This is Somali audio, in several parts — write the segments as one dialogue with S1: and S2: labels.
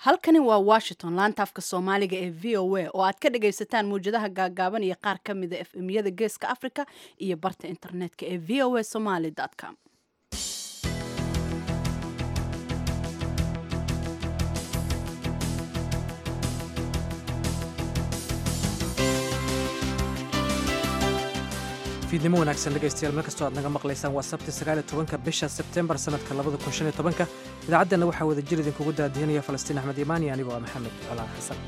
S1: halkani waa washington laanta afka soomaaliga ee v o a oo aad ka dhagaysataan mawjadaha gaagaaban iyo qaar ka mida fmyada geeska africa iyo barta internetka ee v o a somaly com.
S2: fiidnimo wanaagsan dhegaystayaal meel kastoo aad naga maqlaysaan waa sabti 19 bisha Sebtembar sanadka 2015 idaacadana waxaa wada jir idinkugu daadihinaya Falastiin Axmed Imaani anigoo ah Maxamed Calaal Xasan.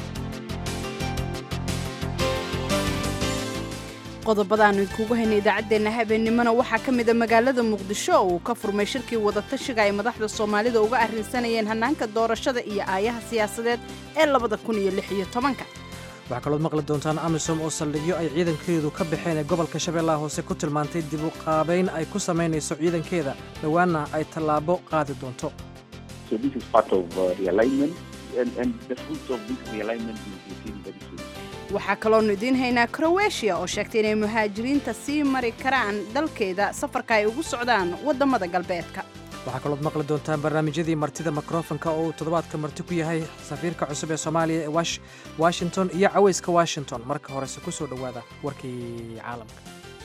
S1: qodobadaan idinkugu haynay idaacadeena habeenimona waxaa ka mid ah magaalada Muqdisho oo uu ka furmay shirkii wada tashiga ay madaxda Soomaalida uga arrinsanayeen hanaanka doorashada iyo aayaha siyaasadeed ee 2016.
S2: waxaa kaloo maqli doontaan Amisom oo saldhigyo ay ciidankeedu ka baxeen ee gobolka Shabeellaha Hoose ku tilmaantay dib u qaabayn ay ku sameynayso ciidankeeda dhawaana ay tallaabo qaadi doonto.
S3: So this is part of realignment and the fruits of this realignment will be seen very soon.
S1: waxaa kaloo idiin haynaa Croatia oo sheegtay inay muhaajiriinta sii mari karaan dalkeeda safarka ay ugu socdaan wadamada galbeedka.
S2: waxaa kaloo maqli doontaan barnaamijyadii martida mikrofonka oo uu toddobaadka marti ku yahay safiirka cusub ee Soomaaliya ee Washington iyo cawayska Washington. marka horese ku soo dhawaada warkii caalamka.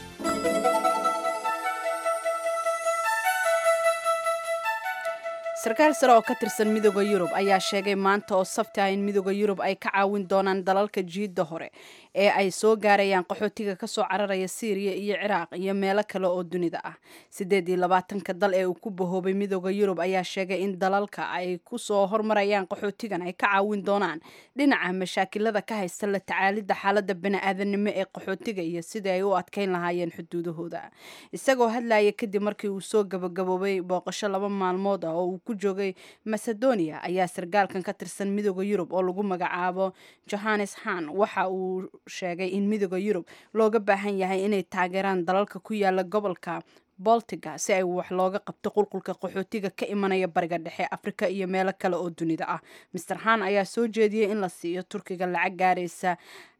S1: sarkaal sare oo ka tirsan midowga Yurub ayaa sheegay maanta oo sabti ah in midowga Yurub ay ka caawin doonaan dalalka jiida hore ee ay soo gaarayaan qaxootiga ka soo cararaya Syria iyo Ciraaq iyo meelo kale oo dunida ah. 28 dal ee uu ku bahoobay midowga Yurub ayaa sheegay in dalalka ay ku soo hormarayaan qaxootigan ay ka caawin doonaan dhinaca mashaakilada ka haysta la tacaalida xaaladda bini'aadanimo ee qaxootiga iyo sidii ay u adkeyn lahaayeen xuduudahooda. isagoo hadlaya kadib markii uu soo gabagaboobay booqasho 2 maalmood ah oo uu ku joogay Macedonia ayaa sargaalkan ka tirsan midowga Yurub oo lagu magacaabo Johannes Hahn waxa uu sheegay in midowga Yurub looga baahan yahay inay taageeraan dalalka ku yaala gobolka Baltiga si ay wax looga qabto qulqulka qaxootiga ka imanaya bariga dhexe Afrika iyo meelo kale oo dunida ah. Mr. Hahn ayaa soo jeediyay in la siiyo Turkiga lacag gaaraysa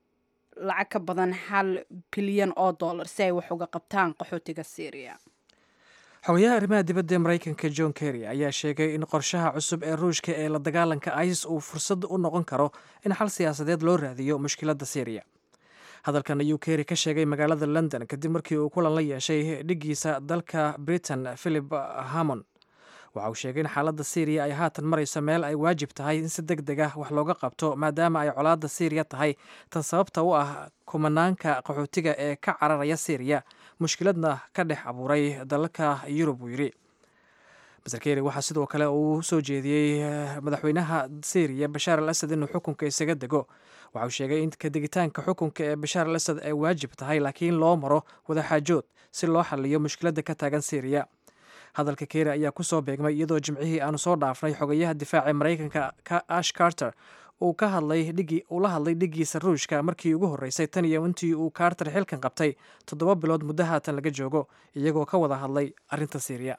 S1: lacag ka badan $1 bilyan si ay wax uga qabtaan qaxootiga Syria.
S2: xogayaha arrimaha dibadda ee Mareykanka John Kerry ayaa sheegay in qorshaha cusub ee Ruushka ee la dagaalanka ISIS uu fursad u noqon karo in xal siyaasadeed loo raadiyo mushkiladda Syria. hadalkan ayuu Kerry ka sheegay magaalada London kadib markii uu kulan la yeeshay dhigiisa dalka Britain Philip Hammond. waxa uu sheegay in xaaladda Syria ay haatan marayso meel ay waajib tahay in si degdeg ah wax looga qabto maadaama ay colaadda Syria tahay tan sababta u ah kumanaanka qaxootiga ee ka cararaya Syria mushkiladna ka dhex abuuray dalalka Yurub uu yiri. Mr. Kerry waxa sidoo kale uu soo jeediyay madaxweynaha Syria Bashar al-Assad inuu xukunka isaga dego. waxa uu sheegay in ka degitaanka xukunka ee Bashar al-Assad ay waajib tahay laakiin loo maro wada xaajood si loo xalliyo mushkiladda ka taagan Syria. hadalka Kerry ayaa ku soo beegmay iyadoo jimcihii aanu soo dhaafnay xogayaha difaaca Mareykanka Ash Carter uu la hadlay dhigiisa Ruushka markii ugu horeysay tan iyo intii uu Carter xilkan qabtay 7 bilood muddo haatan laga joogo iyagoo ka wada hadlay arrinta Syria.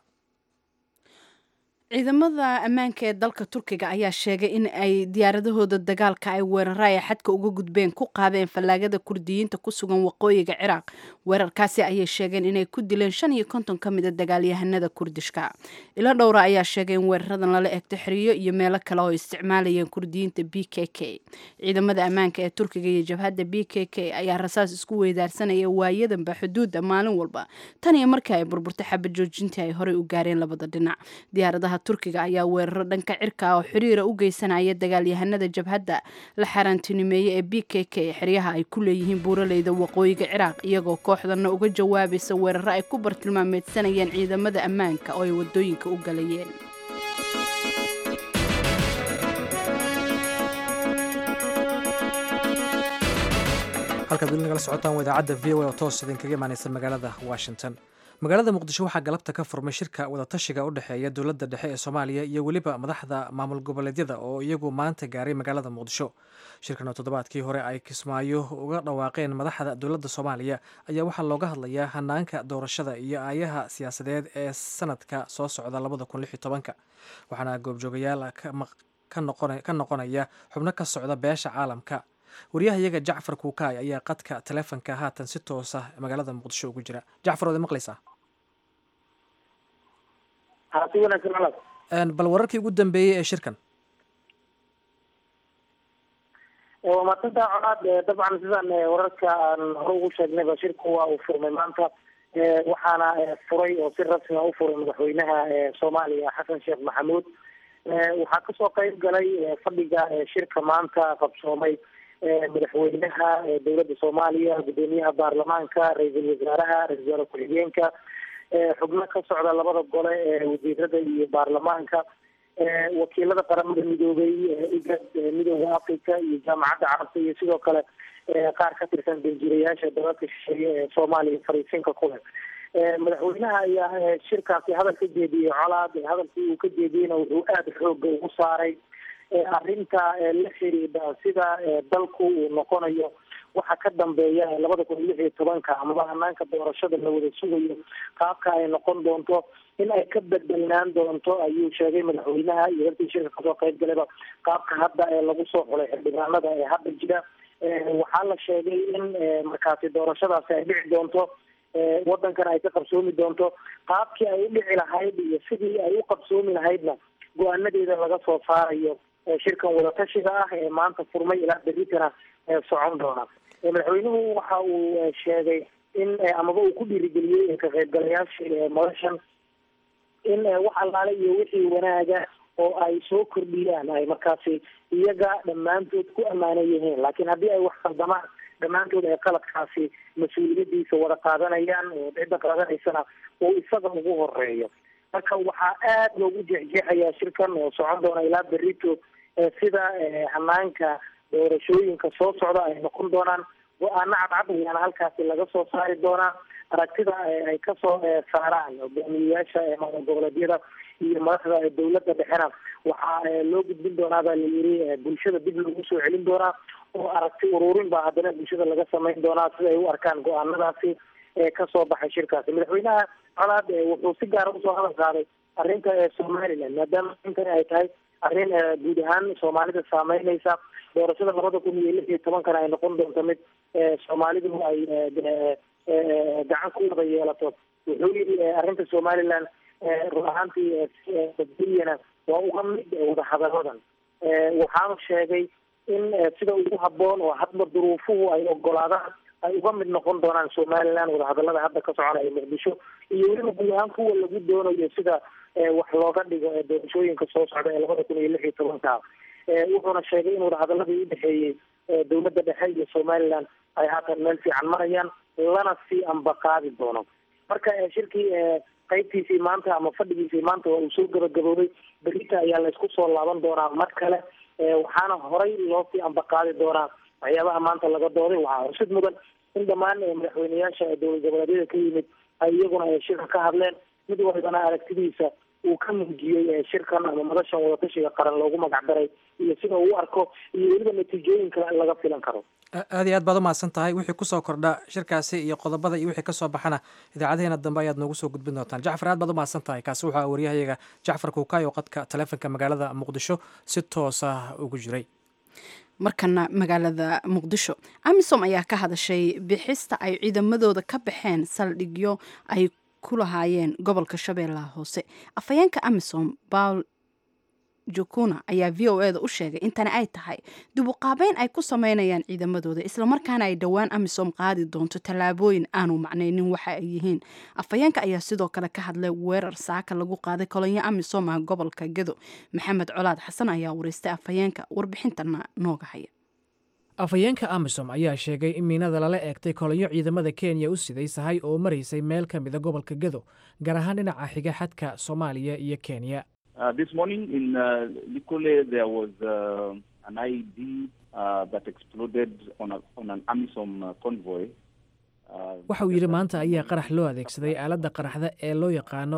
S1: ciidamada ammaanka ee dalka Turkiga ayaa sheegay in ay diyaaradahooda dagaalka ay weeraraya xadka uga gudbeen ku qaadeen fallaagada Kurdiyiinta ku sugan waqooyiga Ciraaq. weerarkaasi ayay sheegeen inay ku dileen 55 ka mid ah dagaalyahanada Kurdishka. ila dhowra ayaa sheegay in weeraradan lala eegto xiriyo iyo meelo kale oo isticmaalayeen Kurdiyiinta PKK. ciidamada ammaanka ee Turkiga iyo jabhadda PKK ayaa rasaas isku weydaarsanaya waayadanba xuduudda maalin walba tan iyo markii ay burburtay xabad joojintii ay horey u gaareen labada dhinac. diyaaradaha Turkiga ayaa weeraro dhanka cirka oo xiriira u geysanaya dagaalyahanada jabhadda la xaraantinimeeyay ee PKK xiriyaha ay ku leeyihiin buuraleyda waqooyiga Ciraaq iyagoo kooxdana uga jawaabaysa weeraro ay ku bartilmaameedsanayeen ciidamada ammaanka oo ay wadooyinka u galayeen.
S2: halkaad weli nagala socotaan waa idaacadda VOA oo toos idinkaga imaanaysa magaalada Washington. magaalada Muqdisho waxaa galabta ka furmay shirka wada tashiga u dhexeeya dowladda dhexe ee Soomaaliya iyo weliba madaxda maamul goboleedyada oo iyagu maanta gaaray magaalada Muqdisho. shirkan oo toddobaadkii hore ay Kismaayo uga dhawaaqeen madaxda dowladda Soomaaliya ayaa waxaa looga hadlayaa hanaanka doorashada iyo aayaha siyaasadeed ee sanadka soo socda 2016. waxaana goobjoogayaal ka noqonaya xubno ka socda beesha caalamka. wariyahayaga Jacfar Kuukay ayaa qadka taleefanka haatan si toos ah magaalada Muqdisho ugu jira. Jacfar, wada maqlaysaa?
S3: Haati wanaagsan.
S2: bal wararkii ugu dambeeyay ee shirkan.
S4: waa maadsantaa colaad. dabcan sidaan wararka aan hore ugu sheegnayba shirku waa uu furmay maanta, waxaana furay oo si rasmi a u furay madaxweynaha soomaaliya xasan sheekh maxamuud. waxaa kasoo qayb galay fadhiga shirka maanta qabsoomay madaxweynaha dowladda soomaaliya, gudoomiyaha baarlamaanka, ra-iisul wasaaraha, ra-isul wasaare ku-xigeenka, xubno ka socda labada gole wasiirada iyo baarlamaanka, wakiilada qaramada midoobay, igad, midooda africa iyo jaamacadda carabta, iyo sidoo kale qaar ka tirsan danjirayaasha dalalka shisheeye ee soomaaliya fariisinka ku leh. madaxweynaha ayaa shirkaasi hadal ka jeediyey colaad. hadalkii uu ka jeediyeyna wuxuu aada xooga ugu saaray arrinta la xiriidha sida dalku uu noqonayo waxa ka dambeeya 2016 amaba hanaanka doorashada la wada sugayo qaabka ay noqon doonto in ay ka bedelnaan doonto, ayuu sheegay madaxweynaha iyo dadkii shirka kasoo qayb galayba qaabka hadda lagu soo xulay xildhibaanada ee hadda jira. waxaa la sheegay in markaasi doorashadaasi ay dhici doonto, wadankana ay ka qabsoomi doonto. qaabkii ay u dhici lahayd iyo sidii ay u qabsoomi lahaydna go-aanadeeda laga soo saarayo shirkan wadatashiga ah ee maanta furmay ilaa berritana socon doona. madaxweynuhu waxa uu sheegay in amaba uu ku dhiirigeliyey ka qaybgalayaashii madashan in wax allaale iyo wixii wanaaga oo ay soo kordhiyaan ay markaasi iyaga dhammaantood ku ammaanan yihiin, laakiin haddii ay wax qaldamaan dhammaantood ay qaladkaasi mas-uuliyadiisa wada qaadanayaan, oo cidda qaadanaysana uu isaga ugu horeeyo. marka waxaa aada loogu jeexjeexayaa shirkan oo socon doona ilaa berrito sida hanaanka doorashooyinka soo socda ay noqon doonaan. go-aano cadcad ayaana halkaasi laga soo saari doonaa. aragtida ay kasoo saaraan hogaamiyeyaasha goboleedyada iyo madaxda dowladda dhexena waxaa loo gudbin doonaa baa layiri bulshada dib loogu soo celin doonaa, oo aragti ururin baa haddana bulshada laga samayn doonaa sida ay u arkaan go-aanadaasi kasoo baxay shirkaasi. madaxweynaha colaad wuxuu si gaara usoo hadal qaaday arrinta somaliland, maadaama arrintani ay tahay arrin guud ahaan soomaalida saameyneysa. doorashada 2016 ay noqon doonto mid soomaalidu ay gacan ku wada yeelato. wuxuu yidhi arrinta somaliland run ahaantii badiyana waa uga mid wadahadaladan. waxaanu sheegay in sida ugu habboon oo hadba duruufuhu ay ogolaadaan ay uga mid noqon doonaan somaliland wadahadalada hadda ka soconaya muqdisho, iyo weliba guud ahaan kuwa lagu doonayo sida wax looga dhigo doorashooyinka soo socda ee 2016. wuxuuna sheegay in wadahadaladii udhexeeyey dowladda dhexe iyo somaliland ay haatan meel fiican marayaan, lana sii ambaqaadi doono. marka shirkii qaybtiisii maanta ama fadhigiisii maanta waa uu soo gabagaboobay. berita ayaa laysku soo laaban doonaa mar kale, waxaana horay loo sii ambaqaadi doonaa waxyaabaha maanta laga dooday. waxaa xusid mudan in dhammaan madaxweyneyaasha dowlad goboleedyada ka yimid ay iyaguna shirka ka hadleen, mid walbana aragtidiisa uu ka muujiyey shirkan ama madashan wadatashiga qaran loogu magac daray iyo sida uu u arko iyo weliba natiijooyinka laga filan karo.
S2: aad iyo aad baad umahadsan tahay. wixii kusoo kordha shirkaasi iyo qodobada iyo wixii kasoo baxana idaacadaheena dambe ayaad noogu soo gudbin doontaan. jacfar, aad baad umahadsan tahay. kaasi wuxuu waryahayaga jacfar kuukay oo qadka taleefonka magaalada muqdisho si toos ah ugu jiray.
S1: markana magaalada muqdisho, amisom ayaa ka hadashay bixista ay ciidamadooda ka baxeen saldhigyo ay ku lahaayeen gobolka shabeellaha hoose. afhayeenka amisom paul jukuna ayaa v o eda u sheegay intani ay tahay dib u qaabeyn ay ku sameynayaan ciidamadooda, islamarkaana ay dhowaan amisom qaadi doonto tallaabooyin aanu macnaynin waxa ay yihiin. afhayeenka ayaa sidoo kale ka hadlay weerar saaka lagu qaaday kolonyo amisom ah gobolka gedo. maxamed colaad xasan ayaa wareystay afhayeenka, warbixintana nooga haya.
S2: afhayeenka amisom ayaa sheegay in miinada lala eegtay kolonyo ciidamada kenya u siday sahay oo maraysay meel ka mida gobolka gedo, gaar ahaan dhinaca xiga xadka soomaaliya iyo kenya.
S3: This morning in Likole there was an IED that exploded on an AMISOM convoy.
S2: waxa uu yidhi maanta ayaa qarax loo adeegsaday aaladda qaraxda ee loo yaqaano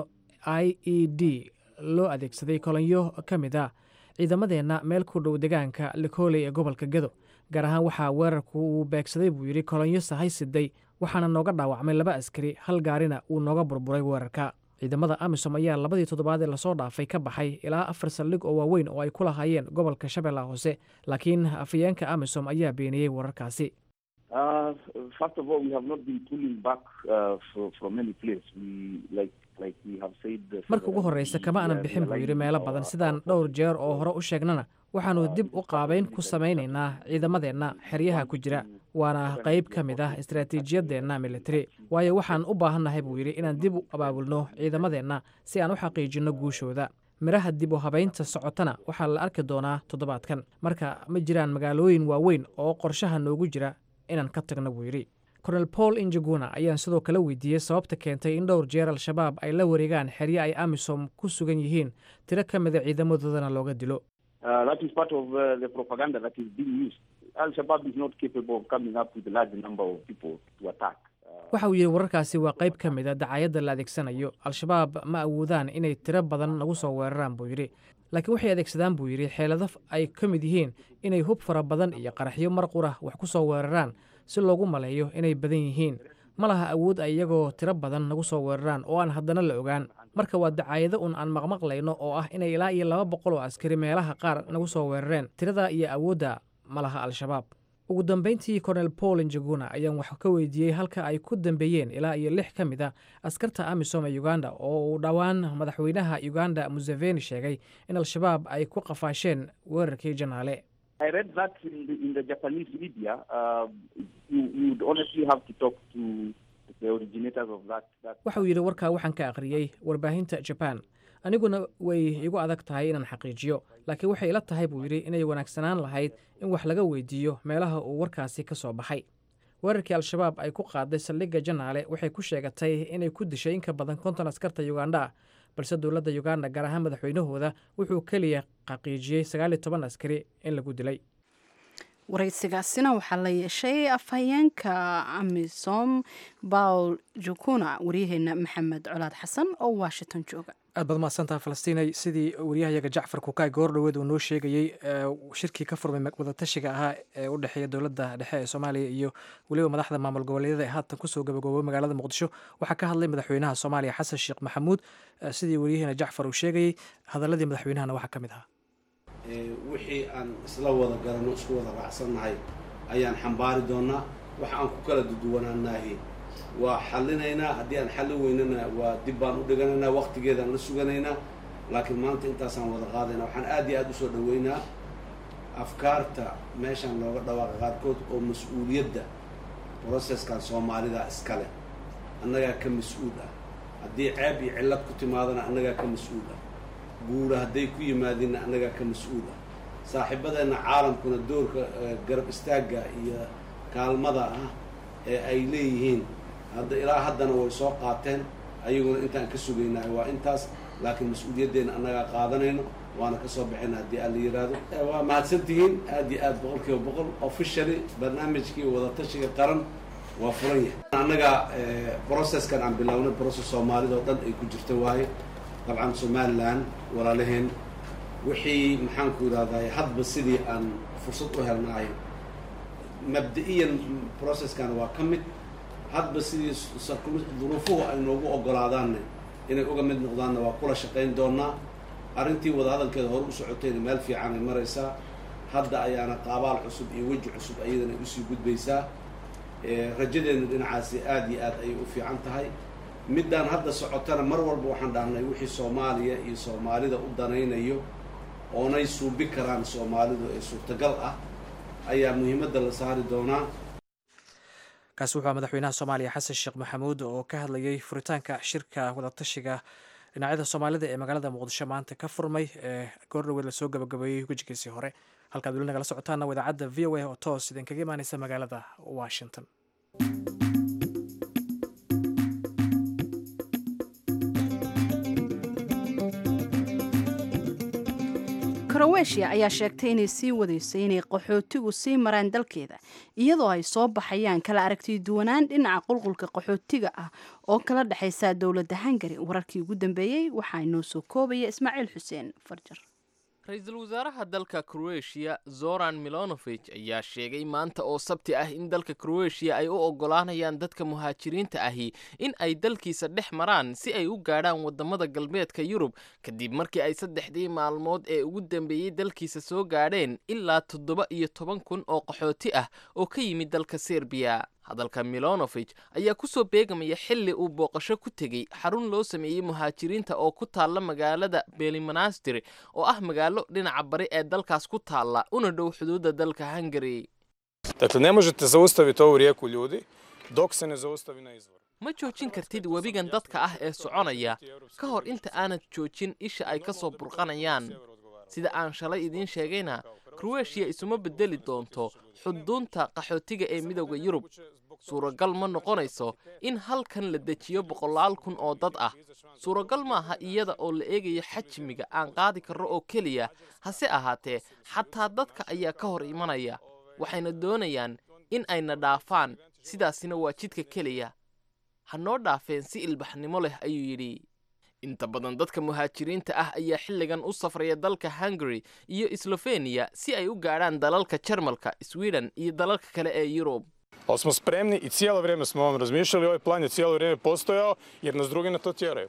S2: IED loo adeegsaday kolonyo ka mid ah ciidamadeenna meel ku dhow deegaanka Likole ee gobolka gedo. gaar ahaan waxaa weerarku uu beegsaday buu yidhi kolonyo sahay siday, waxaana nooga dhaawacmay 2 askari, hal gaarina uu nooga burburay weerarka. ciidamada amisom ayaa 2 toddobaad ee lasoo dhaafay ka baxay ilaa 4 saldhig oo waaweyn oo ay ku lahaayeen gobolka shabeellaha hoose, laakiin afhayeenka amisom ayaa beeniyey wararkaasi.
S3: First of all, we have not been pulling back from any place. We
S2: marka ugu horreysa kama aanan bixin buu yidhi meelo badan sidaan dhowr jeer oo hore u sheegnana waxaannu dib u qaabayn ku samaynaynaa ciidamadeenna xeryaha ku jira waana qayb ka mid ah istaraatiijiyadeenna militari waayo waxaan u baahannahay buu yidhi inaan dib u abaabulno ciidamadeenna si aan u xaqiijinno guushooda midhaha dib u habaynta socotana waxaa la arki doonaa toddobaadkan marka ma jiraan magaalooyin waaweyn oo qorshaha noogu jira inaan ka tagno buu yidhi kornel paul injaguna ayaan sidoo kale weydiiyey sababta keentay in dhowr jeer al-shabaab ay la wareegaan xerye ay amisom ku sugan yihiin tiro ka mida ciidamadoodana looga dilo waxa uu yidhi wararkaasi waa qayb ka mida dacayadda la adeegsanayo al-shabaab ma awoodaan inay tiro badan nagu soo weeraraan buu yidhi laakiin waxay adeegsadaan buu yidhi xeelado ay ka mid yihiin inay hub fara badan iyo qaraxyo mar qura wax ku soo weeraraan si loogu maleeyo inay badan yihiin ma laha awood ay iyagoo tiro badan nagu soo weeraraan oo aan haddana la ogaan marka waa dacaayado un aan maqmaqlayno oo ah inay ilaa iyo 200 oo askari meelaha qaar nagu soo weerareen tirada iyo awoodda ma laha al-shabaab ugu dambayntii kornel paul injaguna ayaan wax ka weydiiyey halka ay ku dambeeyeen ilaa iyo 6 ka mid a askarta amisom ee uganda oo uu dhowaan madaxweynaha uganda museveni sheegay in al-shabaab ay ku qafaasheen weerarkii janaale
S3: I read that in the Japanese media. You'd honestly have to talk to the originators of that.
S2: waxa uu yidhi warkaa waxaan ka akhriyey warbaahinta jaban aniguna way igu adag tahay inaan xaqiijiyo laakiin waxay ila tahay buu yidhi inay wanaagsanaan lahayd in wax laga weydiiyo meelaha uu warkaasi ka soo baxay weerarkii al-shabaab ay ku qaaday saldhigga janaale waxay ku sheegatay inay ku dishay in ka badan 50 askarta uganda balse dowladda uganda gaar ahaan madaxweynahooda wuxuu keliya xaqiijiyey 19 askari in lagu dilay
S1: waraysigaasina waxaa la yeeshay afhayeenka amisom paul jukuna waryaheena maxamed colaad xasan oo washington jooga
S2: aad baad mahadsantaha falastiinay sidii waryahayaga jacfar kukaay goor dhoweed uu noo sheegayey shirkii ka furmay wadatashiga ahaa ee u dhexeeya dowladda dhexe ee soomaaliya iyo weliba madaxda maamul goboleedyada ee haatan kusoo gabagaboobay magaalada muqdisho waxaa ka hadlay madaxweynaha soomaaliya xasan sheekh maxamuud sidii waryaheena jacfar uu sheegayey hadaladii madaxweynahana waxaa ka mid ahaa
S5: wixii aan isla wada garanno isku wada raacsannahay ayaan xambaari doonaa waxa aan ku kala duduwanaanahay waa xallinaynaa haddii aan xallin weynana waa dib baan u dhiganaynaa waqtigeedaan la suganaynaa laakiin maanta intaasaan wada qaadaynaa waxaan aad iyo aad u soo dhoweynaa afkaarta meeshaan looga dhawaaqa qaarkood oo mas-uuliyadda processkan soomaalida iskale annagaa ka mas-uul ah haddii ceeb iyo cillad ku timaadana annagaa ka mas-uul ah guura hadday ku yimaadinna annagaa ka mas-uul ah saaxiibadeenna caalamkuna doorka garab istaagga iyo kaalmada ah ee ay leeyihiin ilaa haddana way soo qaateen ayaguna intaan ka sugaynahay waa intaas laakiin mas-uuliyaddeena annagaa qaadanayno waana ka soo baxayna haddii aan la yidhaahdo waa mahadsantihiin aad iyo aad 100% officially barnaamijkii wadatashiga qaran waa furan yahay annaga processkan aan bilownay process soomaalida oo dhan ay ku jirta waaye dabcan somaliland walaalaheen wixii maxaanku idhahdaa hadba sidii aan fursad u helnaayo mabda'iyan processkan waa ka mid hadba sidii duruufuhu ay noogu ogolaadaanne inay uga mid noqdaanna waa kula shaqayn doonaa arrintii wadahadalkeeda hore u socotayna meel fiican ay maraysaa hadda ayaana qaabaal cusub iyo weji cusub ayadana usii gudbaysaa rajadeenna dhinacaasi aad iyo aad ayay u fiican tahay middaan hadda socotana mar walba waxaan dhahnay wixii soomaaliya iyo soomaalida u danaynayo oonay suubi karaan soomaalidu ee suurtagal ah ayaa muhiimadda la saari doonaa
S2: kaasi wuxuu madaxweynaha soomaaliya xasan sheekh maxamuud oo ka hadlayay furitaanka shirka wadatashiga dhinacyada soomaalida ee magaalada muqdisho maanta ka furmay ee goor dhoweed lasoo gabagabeeyey wejigiisii hore halkaad weli nagala socotaana idaacadda v o a oo toos idinkaga imaaneysa magaalada washington
S1: kroweshiya ayaa sheegtay inay sii wadayso inay qaxootigu sii maraan dalkeeda iyadoo ay soo baxayaan kala aragti duwanaan dhinaca qulqulka qaxootiga ah oo kala dhexaysa dowladda hungari wararkii ugu dambeeyey waxaa inoo soo koobaya ismaaciil xuseen farjar
S6: ra-iisul wasaaraha dalka kroeshiya zoran milonovich ayaa sheegay maanta oo sabti ah in dalka kroeshiya ay u oggolaanayaan dadka muhaajiriinta ahi in ay dalkiisa dhex maraan si ay u gaadhaan waddamada galbeedka yurub kadib markii ay 3 maalmood ee ugu dambeeyey dalkiisa soo gaadheen ilaa 17,000 oo qaxooti ah oo ka yimid dalka serbiya hadalka Milanovic ayaa ku soo beegamaya xilli uu booqasho ku tegey xarun loo sameeyey muhaajiriinta oo ku taalla magaalada Belimanastir oo ah magaalo dhinaca bari ee dalkaas ku taalla una dhow xuduudda dalka Hungary.
S7: Dakle, ne možete zaustaviti ovu rijeku ljudi dok se ne zaustavi na izvoru.
S6: Ma joojin kartid webigan dadka ah ee soconaya ka hor inta aanad joojin isha ay ka soo burqanayaan. Sida aan shalay idiin sheegayna, Croatia isuma bedeli doonto xuduunta qaxootiga ee midowga Yurub. Suuragal ma noqonayso in halkan la dejiyo 100,000 oo dad ah. Suuragal maaha iyada oo la eegayo xajmiga aan qaadi karro oo keliya, hase ahaatee xataa dadka ayaa ka hor imanaya. Waxayna doonayaan in ayna dhaafaan, sidaasina waa jidka keliya. Ha noo dhaafeen si ilbaxnimo leh, ayuu yidhi. Inta badan dadka muhaajiriinta ah ayaa xilligan u safraya dalka Hungary iyo Slovenia si ay u gaadhaan dalalka Jarmalka, Sweden iyo dalalka kale ee Yurub.
S7: Ali smo spremni i cijelo vrijeme smo ovom razmišljali, ovaj plan je cijelo vrijeme postojao jer nas drugi na to tjeraju.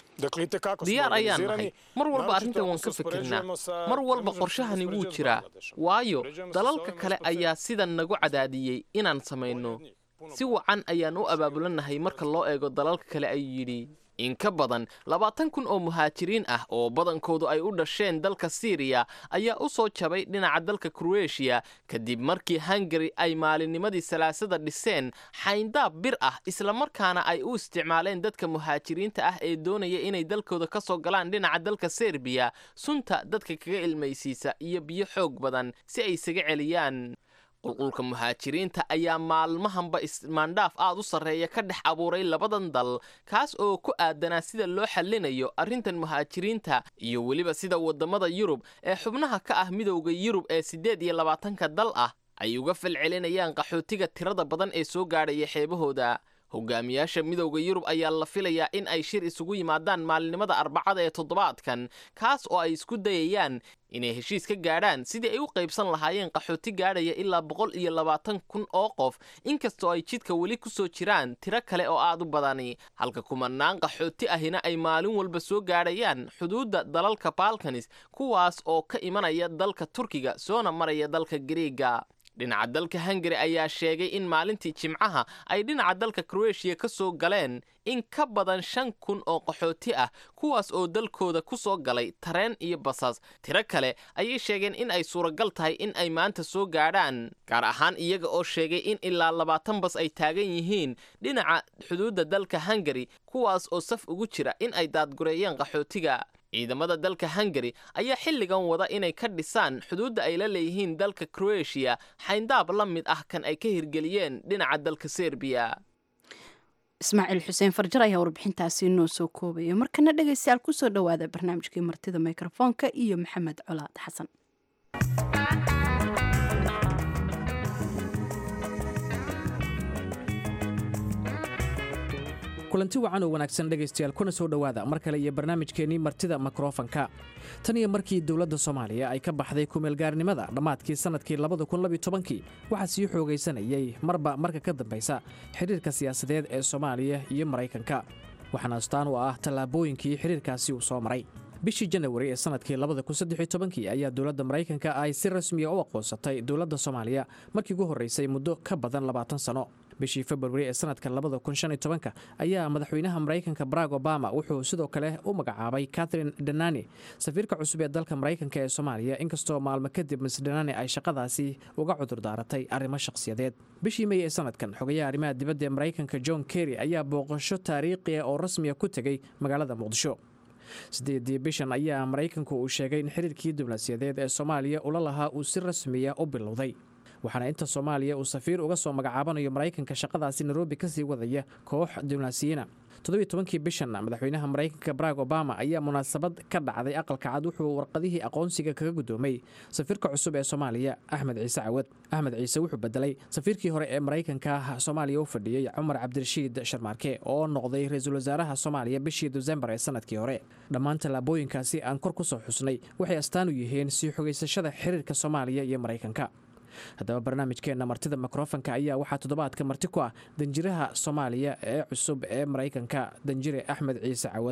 S6: Diyaar ayaan nahay, mar walba arrintan waan ka fikirnaa, mar walba qorshahani wuu jiraa, waayo dalalka kale ayaa sidan nagu cadaadiyey inaan samayno. Si wacan ayaan u abaabulanahay marka loo eego dalalka kale, ayuu yidhi. In ka badan 20,000 oo muhaajiriin ah oo badankoodu ay u dhasheen dalka Syria ayaa u soo jabay dhinaca dalka Croatia kadib markii Hungary ay maalinnimadii Salaasada dhiseen xayndaab bir ah isla markaana ay u isticmaaleen dadka muhaajiriinta ah ee doonaya inay dalkooda ka soo galaan dhinaca dalka Serbia sunta dadka kaga ilmaysiisa iyo biyo xoog badan si ay isaga celiyaan. qulqulka muhaajiriinta ayaa maalmahanba ismaandhaaf aad u sarreeya ka dhex abuuray labadan dal, kaas oo ku aadanaa sida loo xallinayo arrintan muhaajiriinta iyo weliba sida waddamada Yurub ee xubnaha ka ah midowga Yurub ee 28 dal ah ay uga falcelinayaan qaxootiga tirada badan ee soo gaadhaya xeebahooda. Hogaamiyaasha midowga Yurub ayaa la filayaa in ay shir isugu yimaadaan maalinimada Arbacada ee toddobaadkan, kaas oo ay isku dayayaan inay heshiis ka gaadhaan sidii ay u qaybsan lahaayeen qaxooti gaadhaya ilaa 120,000 oo qof, inkastoo ay jidka weli ku soo jiraan tiro kale oo aad u badani, halka kumanaan qaxooti ahina ay maalin walba soo gaadhayaan xuduudda dalalka Balkans, kuwaas oo ka imanaya dalka Turkiga soona maraya dalka Greega. dhinaca dalka Hungary ayaa sheegay in maalintii Jimcaha ay dhinaca dalka Croatia ka soo galeen in ka badan 5,000 oo qaxooti ah, kuwaas oo dalkooda ku soo galay tareen iyo basas. Tiro kale ayay sheegeen in ay suuragal tahay in ay maanta soo gaadhaan, gaar ahaan iyaga oo sheegay in ilaa 20 bas ay taagan yihiin dhinaca xuduudda dalka Hungary, kuwaas oo saf ugu jira in ay daadgureeyaan qaxootiga. ciidamada dalka Hungary ayaa xilligan wada inay ka dhisaan xuduudda ay la leeyihiin dalka Croatia xayndaab la mid ah kan ay ka hirgeliyeen dhinaca dalka Serbia.
S1: Ismaaciil Xuseen Farjar ayaa warbixintaasi noo soo koobaya. Markana dhageystayaal ku soo dhawaada barnaamijkii martida mikrofoonka iyo Maxamed Colaad Xasan.
S2: kulanti wacan oo wanaagsan dhegaystayaal kuna soo dhowaada mar kale iyo barnaamijkeennii martida mikrofonka. Tan iyo markii dowladda Soomaaliya ay ka baxday kumeelgaarnimada dhammaadkii sanadkii 2012 waxaa sii xoogaysanayay marba marka ka dambaysa xiriirka siyaasadeed ee Soomaaliya iyo Maraykanka, waxaana astaan u ah tallaabooyinkii xiriirkaasi uu soo maray. bishii January ee sanadkii 2013 ayaa dowladda Maraykanka ay si rasmi ah u aqoonsatay dowladda Soomaaliya markii ugu horeysay muddo ka badan 20 sano. bishii February ee sanadka 2015 ayaa madaxweynaha Maraykanka Barack Obama wuxuu sidoo kale u magacaabay Catherine Denani safiirka cusub ee dalka Maraykanka ee Soomaaliya, inkastoo maalmo kadib Ms. Denani ay shaqadaasi uga cudur daaratay arrimo shakhsiyadeed. bishii May ee sanadkan xogayaha arrimaha dibadda ee Maraykanka John Kerry ayaa booqasho taariikhi ah oo rasmi ah ku tegay magaalada Muqdisho. 8 bishan ayaa Maraykanku uu sheegay in xiriirkii diblomaasiyadeed ee Soomaaliya ula lahaa uu si rasmi ah u bilowday, waxaana inta Soomaaliya uu safiir uga soo magacaabanayo Maraykanka shaqadaasi Nairobi ka sii wadaya koox diblomaasiyiin. 17 bishan madaxweynaha Maraykanka Barack Obama ayaa munaasabad ka dhacday aqalka cad wuxuu warqadihii aqoonsiga kaga gudoomay safiirka cusub ee Soomaaliya Axmed Ciise Cawad. Axmed Ciise wuxuu bedelay safiirkii hore ee Maraykanka Soomaaliya u fadhiyay Cumar Cabdirashiid Sharmaarke oo noqday ra'iisul wasaaraha Soomaaliya bishii December ee sanadkii hore. Dhammaan tallaabooyinkaasi aan kor ku soo xusnay waxay astaan u yihiin sii xogeysashada xiriirka Soomaaliya iyo Maraykanka. haddaba barnaamijkeena martida mikrofonka ayaa waxaa toddobaadka marti ku ah danjiraha Soomaaliya ee cusub ee Maraykanka, danjire Axmed Ciise Cawad.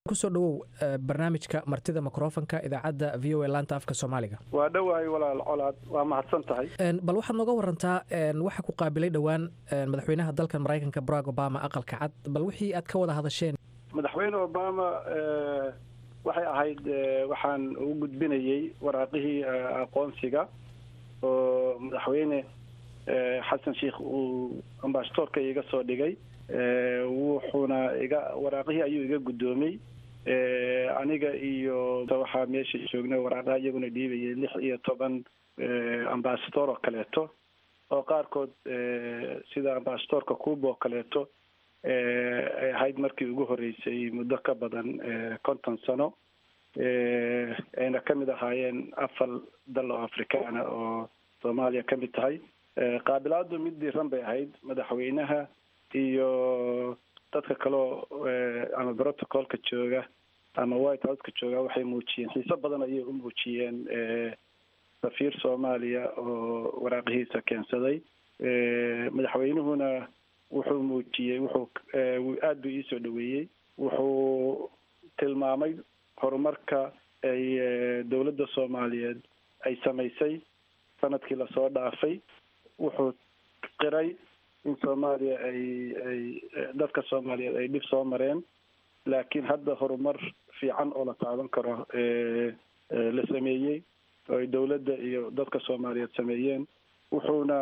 S2: kusoo dhawow barnaamijka martida mikrofonka idaacadda VOA laanta afka Soomaaliga.
S8: waa dhawaay walaal colaad waa mahadsan tahay.
S2: bal waxaad nooga warantaa waxa ku qaabilay dhawaan madaxweynaha dalka Mareykanka Barack Obama aqalka cad, bal wixii aad ka wada hadasheen.
S8: madaxweyne Obama waxay ahayd waxaan ugu gudbinayay waraaqihii aqoonsiga oo madaxweyne xasan sheekh uu ambassadorka iga soo dhigay, wuxuuna waraaqihii ayuu iga guddoomay. aniga iyo waxaa meesha joognay waraaqaha iyaguna dhiibayay 16 ambassador oo kaleeto oo qaarkood sida ambassadorka Cuba oo kaleeto ay ahayd markii ugu horeysay muddo ka badan 50 sano, ayna ka mid ahaayeen 4 dal oo Afrikaan oo Soomaaliya ka mid tahay. qaabilaadu mid diiran bay ahayd. madaxweynaha iyo dadka kaloo ama protocolka jooga ama White House-ka jooga waxay muujiyeen xiiso badan ayay u muujiyeen safiir Soomaaliya oo waraaqihiisa keensaday. madaxweynuhuna wuxuu muujiyey aad buu ii soo dhaweeyey. wuxuu tilmaamay horumarka ay dowladda Soomaaliyeed ay samaysay sanadkii la soo dhaafay. wuxuu qiray in Soomaaliya ay dadka Soomaaliyeed ay dhib soo mareen, laakiin hadda horumar fiican oo la taaban karo la sameeyey oo ay dowladda iyo dadka Soomaaliyeed sameeyeen. wuxuuna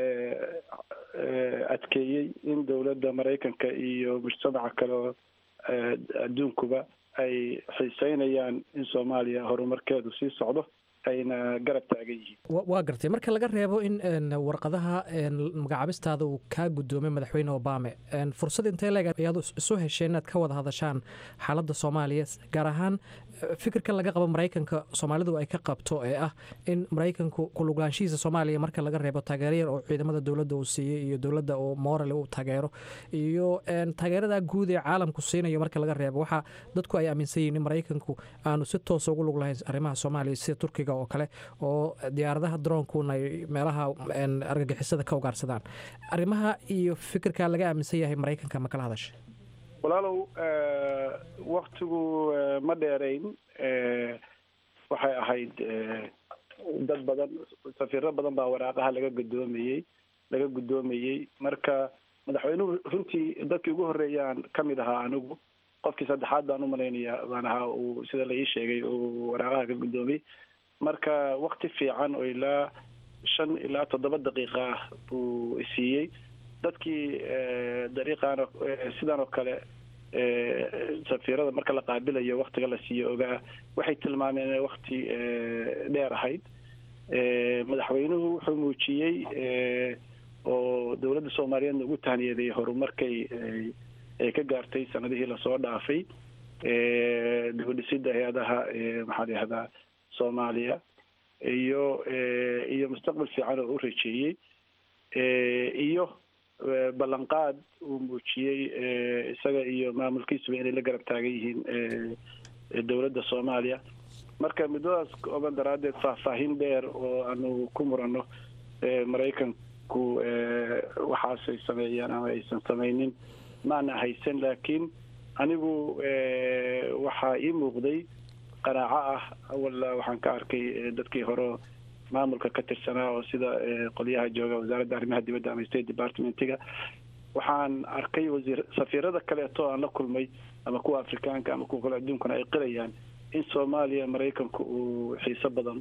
S8: adkeeyey in dowladda Mareykanka iyo mujtamaca kale oo adduunkuba ay xiiseynayaan in Soomaaliya horumarkeedu sii socdo ayna garab taagan yihiin.
S2: waa gartay marka laga reebo in warqadaha magacaabistaada uu kaa guddoomay madaxweyne Obama, fursad intee leeg ayaad isu hesheen inaad ka wada hadashaan xaaladda Soomaaliya, gaar ahaan fikirka laga qabo Mareykanka Soomaalidu ay ka qabto ee ah in Mareykanku ku luglaanshihiisa Soomaaliya marka laga reebo taageero oo ciidamada dowladda uu siiyey iyo dowladda oo moral uu taageero iyo taageerada guud ee caalamku siinayo marka laga reebo waxa dadku ay aaminsan yihiin in Mareykanku aanu si toos ugu lug lahayn arrimaha Soomaaliya sida Turkiga oo kale oo diyaaradaha drone-kuna ay meelaha argagixisada ka ugaarsadaan. arrimaha iyo fikirka laga aaminsan yahay Mareykanka ma kala hadashay?
S8: walaalow waqtigu ma dheerayn. waxay ahayd dad badan, safiiro badan baa waraaqaha laga guddoomayey. marka madaxweynuhu runtii dadkii ugu horeeyaan ka mid ahaa anigu. qofkii saddexaad baan u malaynayaa baan ahaa uu sida la ii sheegay uu waraaqaha ka guddoomay. marka waqti fiican oo ilaa 5 ilaa 7 daqiiqo ah buu siiyey. dadkii dariiqan sidan oo kale safiirada marka la qaabilayo waqtiga la siiyo ogaa waxay tilmaameen inay waqti dheer ahayd. madaxweynuhu wuxuu muujiyey oo dowladda Soomaaliyeed ugu tahniyadeeyay horumarkay ay ka gaartay sanadihii la soo dhaafay dib u dhisidda hay'adaha maxaa yahdaa Soomaaliya iyo mustaqbal fiican oo u rajeeyay iyo ballanqaad uu muujiyey isaga iyo maamulkiisuba inay la garab taagan yihiin dowladda Soomaaliya. marka muddadaas kooban daraadeed faahfaahin dheer oo aanu ku murano Mareykanku waxaasay sameeyaan ama aysan samaynin maana haysan, laakiin anigu waxaa ii muuqday qanaaco ah. awalla waxaan ka arkay dadkii hore maamulka ka tirsanaa oo sida qoliyaha jooga wasaaradda arrimaha dibadda ama State Department-ga. waxaan arkay safiirada kaleeto aan la kulmay ama kuwa Afrikaanka ama kuwa kale adduunkana ay qirayaan in Soomaaliya Mareykanku uu xiiso badan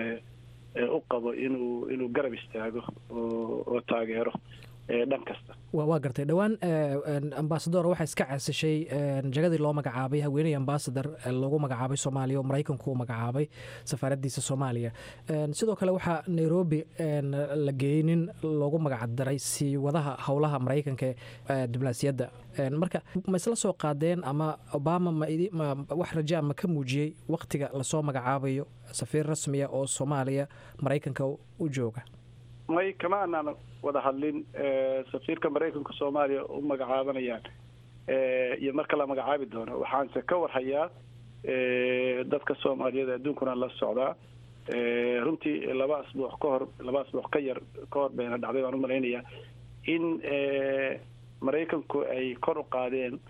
S8: u qabo inuu garab istaago oo taageero dhan kasta.
S2: waa gartay dhawaan ambassador waxa iska caasishay jagadii loo magacaabay haweeney ambassador loogu magacaabay Soomaaliya oo Mareykanku u magacaabay safaaradiisa Soomaaliya. sidoo kale waxa Nairobi la geeynin loogu magac daray si wadaha howlaha Mareykanka diblomaasiyadda. marka ma isla soo qaadeen ama Obama ma wax raja ma ka muujiyay waqtiga la soo magacaabayo safiir rasmi ah oo Soomaaliya Mareykanka u jooga?
S8: may kama aanan wada hadlin safiirka Mareykanka Soomaaliya u magacaabanayaan iyo marka la magacaabi doono. waxaanse ka warhayaa dadka Soomaaliyeed adduunkuna la socdaa runtii 2 asbuuc ka yar ka hor bayna dhacday. waan u malaynayaa in Mareykanku ay kor u qaadeen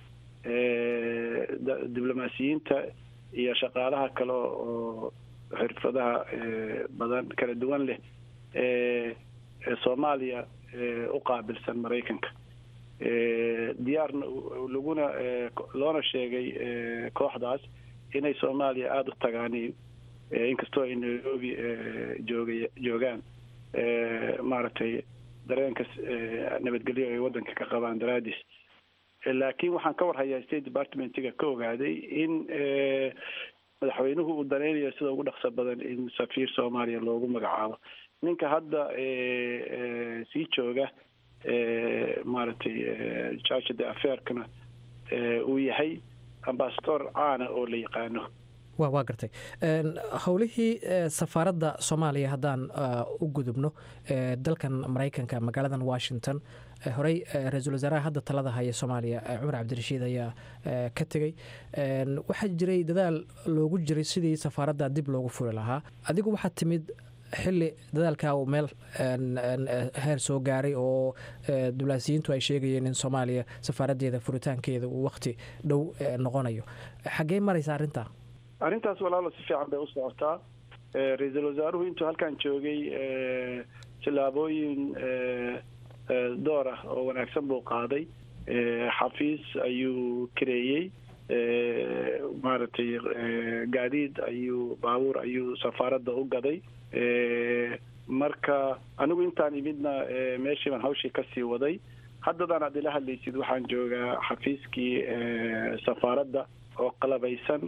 S8: diblomaasiyiinta iyo shaqaalaha kale oo xirfadaha badan kala duwan leh ee soomaaliya u qaabilsan maraykanka diyaarna laguna loona sheegay kooxdaas inay soomaaliya aada u tagaaniin inkastoo ay nairobi joogaan maaragtay dareenka nabadgelyo ay waddanka ka qabaan daraadiis laakiin waxaan ka warhayaa state departmentiga ka ogaaday in madaxweynuhu uu daneynayo sida ugu dhaqso badan in safiir soomaaliya loogu magacaabo ninka hadda sii jooga maaragtay charge de affairkana uu yahay ambasador caana oo la yaqaano
S2: waa gartay howlihii safaaradda soomaaliya haddaan u gudubno dalkan maraykanka magaaladan washington horey ra-iisul wasaaraha hadda talada haya soomaaliya cumar cabdirashiid ayaa ka tegey waxaa jiray dadaal loogu jiray sidii safaaradda dib loogu furi lahaa adigu waxaad timid xilli dadaalkaa uu meel heer soo gaaray oo diblomaasiyiintu ay sheegayeen in soomaaliya safaaraddeeda furitaankeeda uu wakhti dhow noqonayo xaggee maraysa arrintaa
S8: arrintaas walaalo si fiican bay u socotaa ra-iisul wasaaruhu intuu halkan joogay tallaabooyin door ah oo wanaagsan buu qaaday xafiis ayuu kareeyey maaragtay gaadiid ayuu baabuur ayuu safaaradda u gaday marka anigu intaan imidna meeshii baan hawshii kasii waday haddadaan aad ila hadlaysid waxaan joogaa xafiiskii safaaradda oo qalabaysan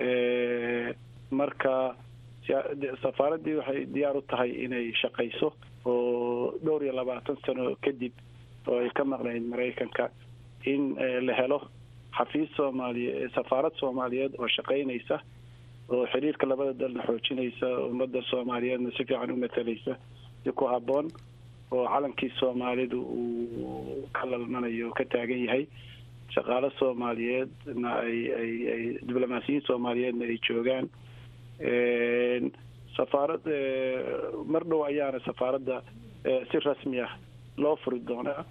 S8: marka safaaraddii waxay diyaar u tahay inay shaqayso oo 20 sano kadib oo ay ka maqnayd maraykanka in la helo xafiis soomaaliya safaarad soomaaliyeed oo shaqaynaysa oo xiriirka labada dalna xoojinaysa ummadda soomaaliyeedna si fiican u matalaysa si ku habboon oo calankii soomaalidu uu ka lalmanayo oo ka taagan yahay shaqaale soomaaliyeedna ay diblomaasiyiin soomaaliyeedna ay joogaan safaarad mar dhow ayaana safaaradda si rasmi ah loo furi doonaa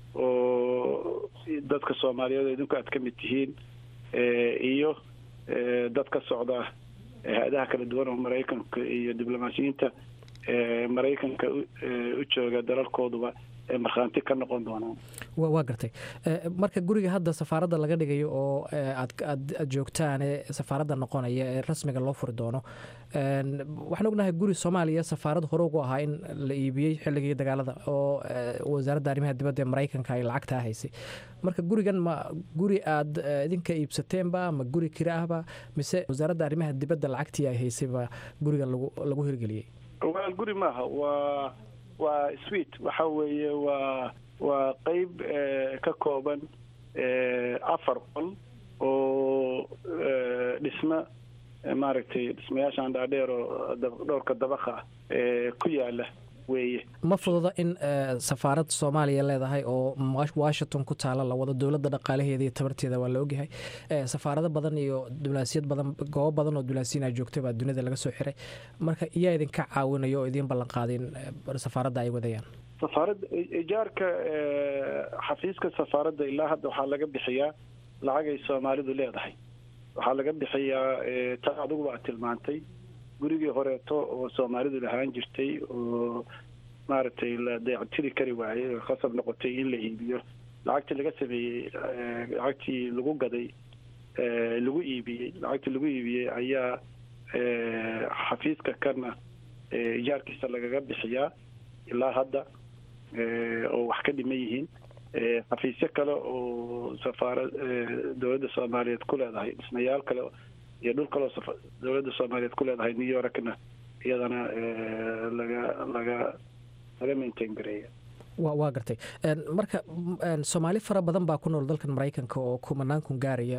S8: oo dadka soomaaliyeed oo idinku aad ka mid tihiin iyo dad ka socda hay-adaha kala duwan oo maraykanka iyo diblomaasiyiinta maraykanka u jooga dalalkooduba markhaanti ka noqon doonaan
S2: waa gartay marka guriga hadda safaaradda laga dhigayo oo aad joogtaane safaaradda noqonaya ee rasmiga loo furi doono waxaan ognahay guri soomaaliya safaarad hore ugu ahaa in la iibiyey xilligii dagaalada oo wasaaradda arrimaha dibadda ee maraykanka ay lacagtaa haysay marka gurigan ma guri aad idinka iibsateenba ma guri kira ahba mise wasaaradda arrimaha dibadda lacagtii ay haysayba gurigan lagu hirgeliyey
S8: waa guri maaha waa swit waxa weeye waa qeyb ka kooban 4 qol oo dhismo maaragtay dhismayaashaan dhaadheer oo dhowrka dabaqa ku yaala weeye
S2: ma fududa in safaarad soomaaliya leedahay oo washington ku taala la wado dowladda dhaqaalaheeda iyo tabarteeda waa la ogyahay safaarado badan iyo diblomaasiyad badan goobo badan oo diblomaasiyiin ay joogtay baa dunida laga soo xiray marka iyaa idinka caawinayo oo idiin ballan qaadin safaaradda ay wadayaan
S8: safaaradda ijaarka xafiiska safaaradda ilaa hadda waxaa laga bixiyaa lacag ay soomaalidu leedahay waxaa laga bixiyaa tan adugu waa tilmaantay gurigii horeeto oo soomaalidu lahaan jirtay oo maaragtay la dayactiri kari waayey oo khasab noqotay in la iibiyo lacagtii laga sameeyey lacagtii lagu gaday lacagtii lagu iibiyey ayaa xafiiska kana ijaarkiisa lagaga bixiyaa ilaa hadda oo wax ka dhiman yihiin xafiisyo kale oo safaarad dowladda soomaaliyeed ku leedahay dhismayaal kale iyo dhul kaloo dowladda soomaaliyeed ku leedahay new yorkna iyadana laga maintain gareeya
S2: waa gartay marka soomaali fara badan baa ku nool dalkan maraykanka oo kumanaankun gaaraya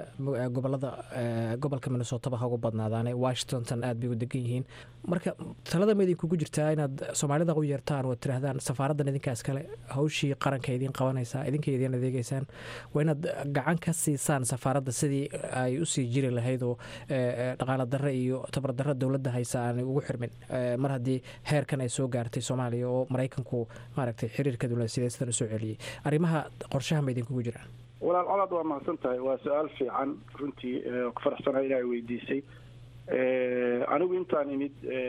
S2: gobolka minnesotaba ha ugu badnaadaane washington aad bay u degan yihiin marka talada ma idinkugu jirtaa inaad soomaalida u yeertaan oo tiraahdaan safaaraddan idinkaas kale hawshii qaranka idiin qabanaysaa idinka idiin adeegeysaan waa inaad gacan ka siisaan safaaradda sidii ay usii jiri lahayd oo dhaqaala darre iyo tabar darre dowladda haysa aanay ugu xirmin mar haddii heerkan ay soo gaartay soomaaliya oo maraykanku maaragtay xiriirka diblomaasiyadeed sidan usoo celiyey arrimaha qorshaha ma idinkugu jiraan
S8: walaal colaad waa mahadsan tahay, waa su-aal fiican runtii, ku faraxsanahay inaa weydiisay. anigu intaan imid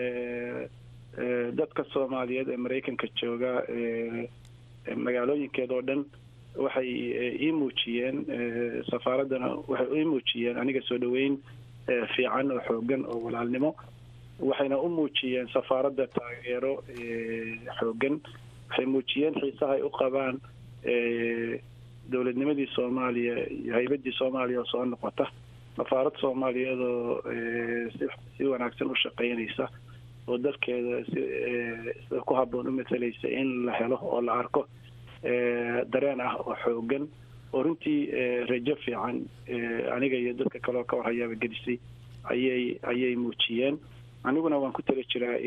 S8: dadka soomaaliyeed ee maraykanka jooga magaalooyinkeeda oo dhan waxay ii muujiyeen, safaaraddana waxay ii muujiyeen aniga soo dhaweyn fiican oo xoogan oo walaalnimo. waxayna u muujiyeen safaaradda taageero xoogan. waxay muujiyeen xiisaha ay u qabaan dowladnimadii soomaaliya iyo haybaddii soomaaliya oo soo noqota. safaarad soomaaliyeed oo si wanaagsan u shaqaynaysa oo dalkeeda sida ku habboon u matalaysa in la helo oo la arko dareen ah oo xoogan oo runtii rajo fiican aniga iyo dadka kaleoo ka warhayaaba gelisay ayay muujiyeen. aniguna waan ku tala jiraa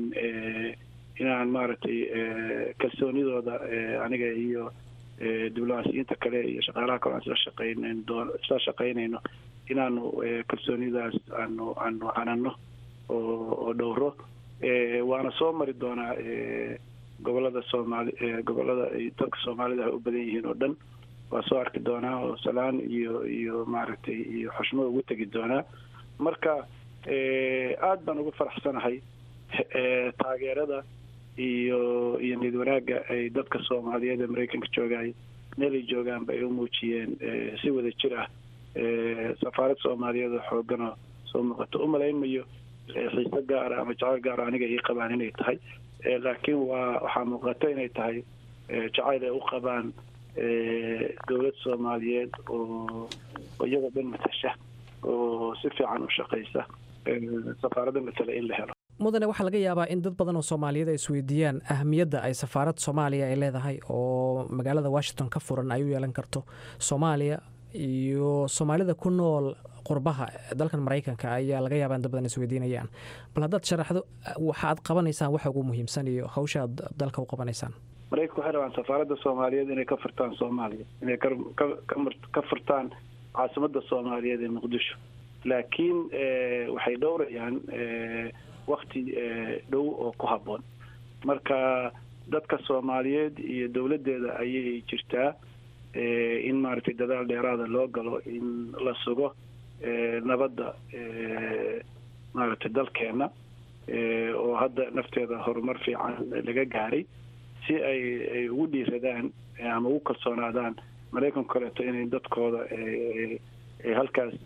S8: inaan maaragtay kalsoonidooda aniga iyo diblomaasiyiinta kale iyo shaqaalaha kale aan isla shaqaynayno inaanu kalsoonidaas aanu hanano oo dhowro. waana soo mari doonaa gobolada gobolada ay dadka soomaalida u badan yihiin oo dhan. waa soo arki doonaa oo salaan iyo maaragtay iyo xushmo ugu tegi doonaa. marka aad baan ugu faraxsanahay taageerada iyo niyad wanaagga ay dadka soomaaliyeed ee maraykanka joogay meel ay joogaanba ay u muujiyeen si wada jir ah. safaarad soomaaliyeed oo xooganoo soo muuqato u malaynmayo xiise gaara ama jacayl gaara aniga ii qabaan inay tahay, laakiin waxaa muuqata inay tahay jacayl ay u qabaan dowlad soomaaliyeed oo iyagoo dhan matasha oo si fiican u shaqaysa safaaradda matala in la helo.
S2: mudane waxaa laga yaabaa in dad badan oo soomaaliyeed ay isweydiiyaan ahamiyadda ay safaarad soomaaliya ay leedahay oo magaalada washington ka furan ay u yeelan karto soomaaliya iyo soomaalida ku nool qurbaha dalkan maraykanka ayaa laga yaabaa in dad badan isweydiinayaan. bal haddaad sharaxdo waxaad qabanaysaan waxa ugu muhiimsan iyo hawsha aad dalka u qabanaysaan.
S8: maraykanka waxay rabaan safaaradda soomaaliyeed inay ka furtaan soomaaliya, inay ka furtaan caasimadda soomaaliyeed ee muqdisho. laakiin waxay dhowrayaan wakti dhow oo ku habboon. marka dadka soomaaliyeed iyo dowladdeeda ayay jirtaa in maaragtay dadaal dheeraada loo galo in la sugo nabadda maaragtay dalkeena oo hadda nafteeda horumar fiican laga gaaray, si ay ugu dhiiradaan ama ugu kalsoonaadaan maraykanka kaleeto inay dadkooda halkaas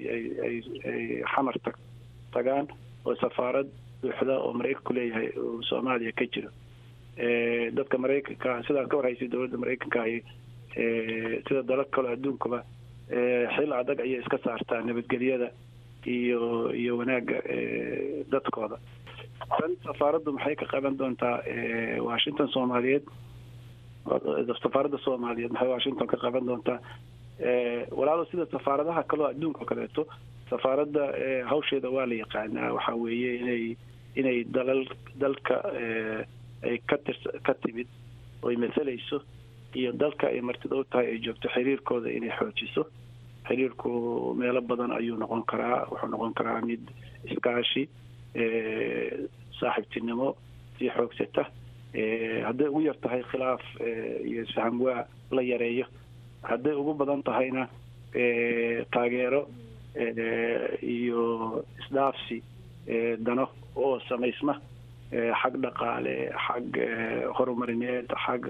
S8: ay xamar tagaan oo safaarad buuxda oo maraykanku leeyahay oo soomaaliya ka jiro. dadka maraykanka sidaad ka warhaysay dowladda maraykanka ay sida dalal kale adduunkaba xil adag ayay iska saartaa nabadgelyada iyo wanaagga dadkooda. tan safaaraddu maxay ka qaban doontaa washington soomaaliyeed? safaaradda soomaaliyeed maxay washington ka qaban doontaa? walaalo sida safaaradaha kaloo adduunka kaleeto safaaradda hawsheeda waa la yaqaanaa. waxaa weeye inay dalka ay ka timid oy masalayso iyo dalka ay martida u tahay ay joogto xiriirkooda inay xoojiso. xiriirku meelo badan ayuu noqon karaa. wuxuu noqon karaa mid iskaashi, saaxiibtinimo sii xoogsata. hadday ugu yar tahay khilaaf iyo isfaham waa la yareeyo. hadday ugu badan tahayna taageero iyo isdhaafsi dano oo samaysma xag dhaqaale, xag horumarineed, xag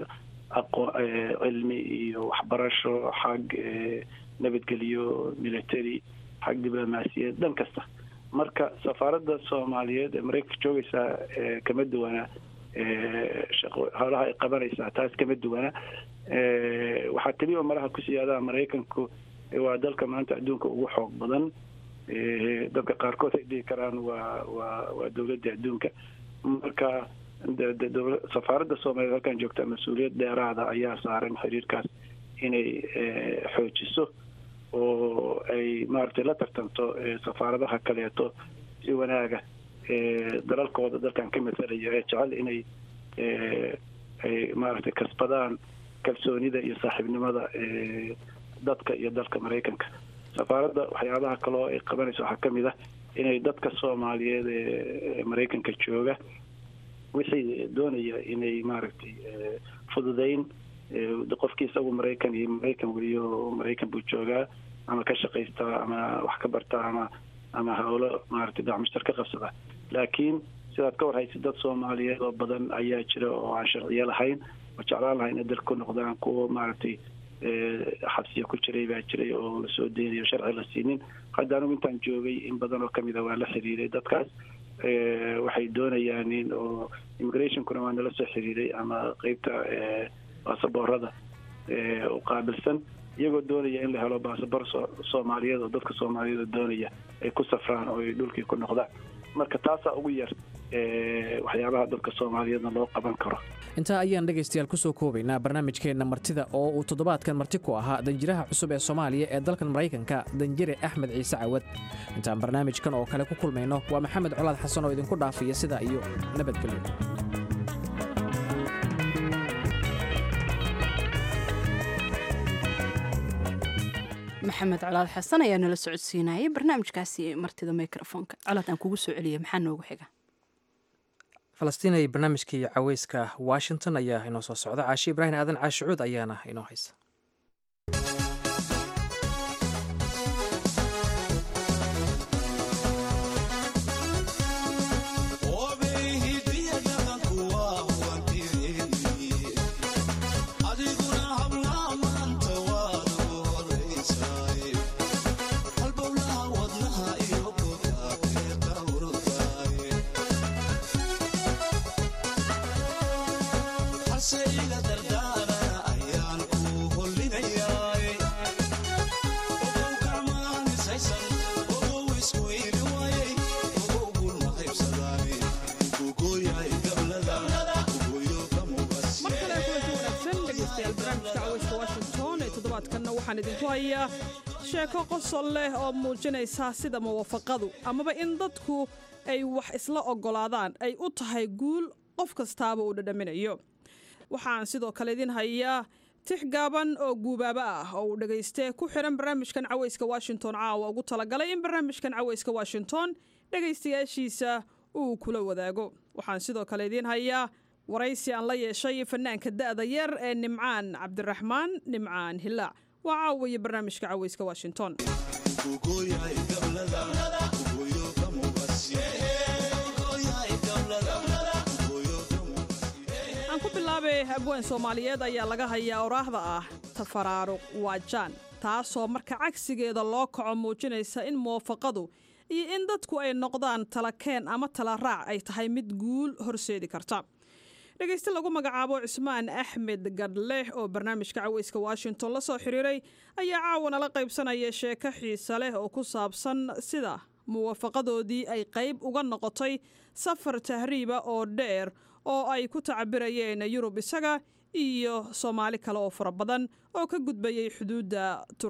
S8: cilmi iyo waxbarasho, xag nabadgelyo military, xag diblomaasiyad, dhan kasta. marka safaaradda soomaaliyeed ee maraykanka joogaysaa kama duwana howlaha ay qabanaysaa taas kama duwana. waxaa keliya malaha ku siyaadaha maraykanku waa dalka maanta adduunka ugu xoog badan. dadka qaarkood ay dhihi karaan waa dowladda adduunka. marka safaaradda soomaaliyeed halkan joogta mas-uuliyad dheeraada ayaa saaran xiriirkaas inay xoojiso oo ay maaragtay la tartanto safaaradaha kaleeto si wanaaga dalalkooda dalkan ka masalaya ee jecel inay ay maaragtay kasbadaan kalsoonida iyo saaxiibnimada dadka iyo dalka maraykanka. safaaradda waxyaabaha kaloo ay qabanayso waxaa kamid ah inay dadka soomaaliyeed ee maraykanka jooga wixii doonaya inay maaragtay fududeyn qofkii isagu maraykan weliyo maraykan buu joogaa ama ka shaqaystaa ama wax ka bartaa ama hawlo maaragtay dacmushtar ka qabsada. laakiin sidaad ka warhaysid dad soomaaliyeed oo badan ayaa jira oo aan sharciyo lahayn oo jeclaan lahayn inay dalka ku noqdaan kuwa maaragtay xabsiya ku jiray baa jiray oo lasoo deynayo sharci la siinin. hadda anigu intaan joogay in badan oo kamid a waa la xiriiray dadkaas waxay doonayaan in oo immigrationkuna waa nala soo xiriiray ama qeybta baasaboorada u qaabilsan iyagoo doonaya in la helo baasaboor soomaaliyeed oo dadka soomaaliyeed doonaya ay ku safraan oo ay dhulkii ku noqdaan. marka taasaa ugu yar waxyaabaha dalka soomaaliyeedna loo qaban karo.
S2: intaa ayaan dhegaystayaal kusoo koobaynaa barnaamijkeenna martida oo uu toddobaadkan marti ku ahaa danjiraha cusub ee soomaaliya ee dalkan maraykanka danjire axmed ciise cawad. intaan barnaamijkan oo kale ku kulmayno waa maxamed colaad xasan oo idinku dhaafaya sidaa iyo nabadgelyo.
S1: maxamed colaad xasan ayaa nala socodsiinayay barnaamijkaasi martida microfonka. colaad aan kugu soo celiyay maxaa noogu xiga?
S2: falastiin barnaamijkii caweyska washington ayaa inoo soo socda. caashi ibraahim aadan caashicuud ayaana inoo haysa.
S9: waxaan idinku hayaa sheeko qosol leh oo muujinaysa sida muwaafaqadu amaba in dadku ay wax isla oggolaadaan ay u tahay guul qof kastaaba uu dhadhaminayo. waxaan sidoo kale idin hayaa tix gaaban oo guubaaba ah oo uu dhagaystee ku xiran barnaamijkan caweyska washington caawa ugu talagalay in barnaamijkan caweyska washington dhegaystayaashiisa uu kula wadaago. waxaan sidoo kale idin hayaa waraysi aan la yeeshay fanaanka da'da yar ee nimcaan cabdiraxmaan nimcaan hilaac. waa caawiya barnaamijka caweyska washington. aan ku bilaabay abwaan soomaaliyeed ayaa laga hayaa oraahda ah tafaraaruq waajaan, taasoo marka cagsigeeda loo kaco muujinaysa in muwaafaqadu iyo in dadku ay noqdaan talakeen ama tala raac ay tahay mid guul horseedi karta. dhegayste lagu magacaabo cismaan axmed gadleh oo barnaamijka caweyska washington la soo xiriiray ayaa caawana la qaybsanaya sheeko xiise leh oo ku saabsan sida muwaafaqadoodii ay qayb uga noqotay safar tahriiba oo dheer oo ay ku tacabirayeen yurub isaga iyo soomaali kale oo fara badan oo ka gudbayay xuduudda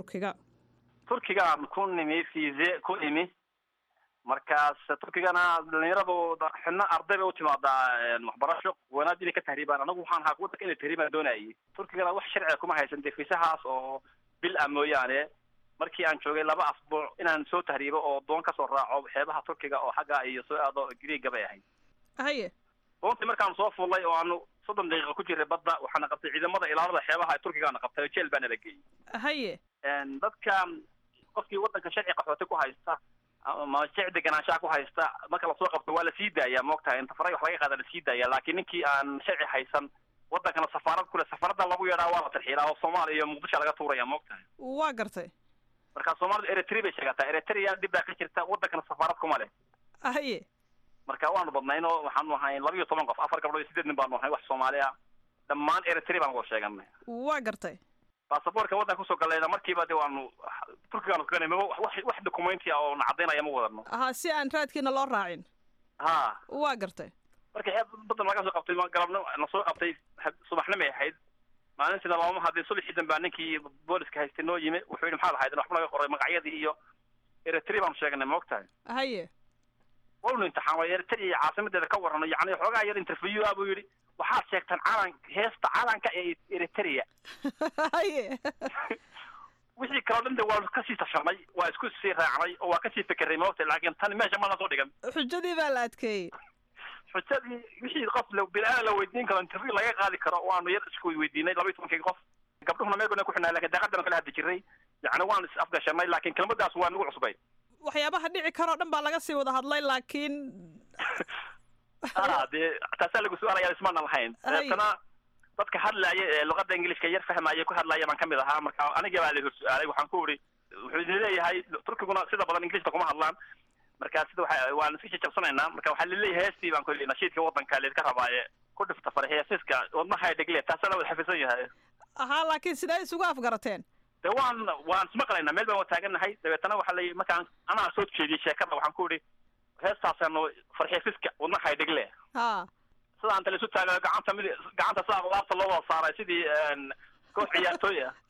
S10: turkigaan ku nimi fiise ku imi. markaas turkigana dhalinyaradu xidna arday bay u timaadaa waxbarasho wanaag inay ka tahriibaan. anagu waxaan ahaa wadanka inay tahriibaan doonayay. turkigana wax sharciga kuma haysan dee fiisahaas oo bil ah mooyaane. markii aan joogay 2 asbuuc inaan soo tahriibo oo doon ka soo raaco xeebaha turkiga oo xagga iyo soo aado Greega bay ahayd.
S9: haye
S10: doontii markaan soo fuulay oo aanu 30 daqiiqo ku jiray badda waxaan qabtay ciidamada ilaalada xeebaha ee turkiga aan qabtay jeel baan la geeyay.
S9: haye
S10: dadka qofkii wadanka sharci qaxooti ku haysta ama sharci ganaanshaha ku haysta marka la soo qabto waa la sii daayaa moogtahay inta faray wax laga qaada la sii daayaa. laakiin ninkii aan sharci haysan wadankana safaarad kule safaarada lagu yeedhaa waa la tarxiilaa oo Soomaaliya iyo Muqdisho laga tuuraya moogtahay.
S9: waa gartay.
S10: marka Soomaaliya Eritrea bay sheegataa. Eritrea dib baa ka jirta wadankana safaarad kuma leh.
S9: haye
S10: marka waanu badnayno waxaanu ahay 12 qof 4 gabdhood iyo 8 nin baanu ahay wax Soomaaliya dhammaan Eritrea baan uga sheeganay.
S9: waa gartay.
S10: baasaboorka wadanka kusoo galayna markiiba de waanu turkigaanu ka ganay wax documenti oo nacadaynaya ma wadano.
S9: si aan raadkiina loo raacin. waa gartay.
S10: marka badan laga soo qabtay galabna la soo qabtay subaxnimo ay ahayd. maalintii laba hadii subaxii dambe ninkii booliska haystay noo yimi wuxuu yiri maxaa lahayd waxba laga qoray magacyadii iyo Eritrea baan sheegnay moogtahay.
S9: haye
S10: walna imtixaan waa Eritrea caasimadeeda ka warano yacni xogaa yar interview abu yiri waxaad sheegtaan heesta calanka ee Eritrea.
S9: haye
S10: wixii kala dhanbe waa ka sii tashamay waa isku sii raacnay oo waa ka sii fikiray moogtahay laakiin tan meesha ma la soo dhigan.
S9: xujadii baa la adkeeyay.
S10: xujadii wixii qof bilaa la weydiin karo interview laga qaadi karo waanu yar isku weydiinay 12 qof gabdhuhuna meel ku xinaa laakiin daaqadana kala hadli jiray yani waan is afgashanay laakiin kelmadaas waa nagu cusbay
S9: waxyaabaha dhici karo dhan baa laga sii wada hadlay laakiin
S10: de taasaa lagu su'aalaya ismaana lahayn tana dadka hadlaya ee luqadda ingiliiska yar fahmaya ku hadlaya baan kamid ahaa marka aniga baa la hor su'aalay waxaan ku uri wuxuu leeyahay turkiguna sida badan ingiliiska kuma hadlaan marka sida waan iska jabsanaynaa marka waxaa leeyahay heestii baan ku leeyahay nashiidka wadanka leed ka rabaaye ku dhifta farxiisiska wadnaha dhagle taasana wada xafisan yahay
S9: aha laakiin sidee isugu afgarateen
S10: de waan ismaqlaynaa meel baan taaganahay dabeetana waxaa la markaan anaa soo jeediyey sheekada waxaan ku uri heestaasano farxiisiska wadnaha dhagle sida aan talisu taago gacanta saa laabta loo wada saaray sidii koox ciyaartooy ah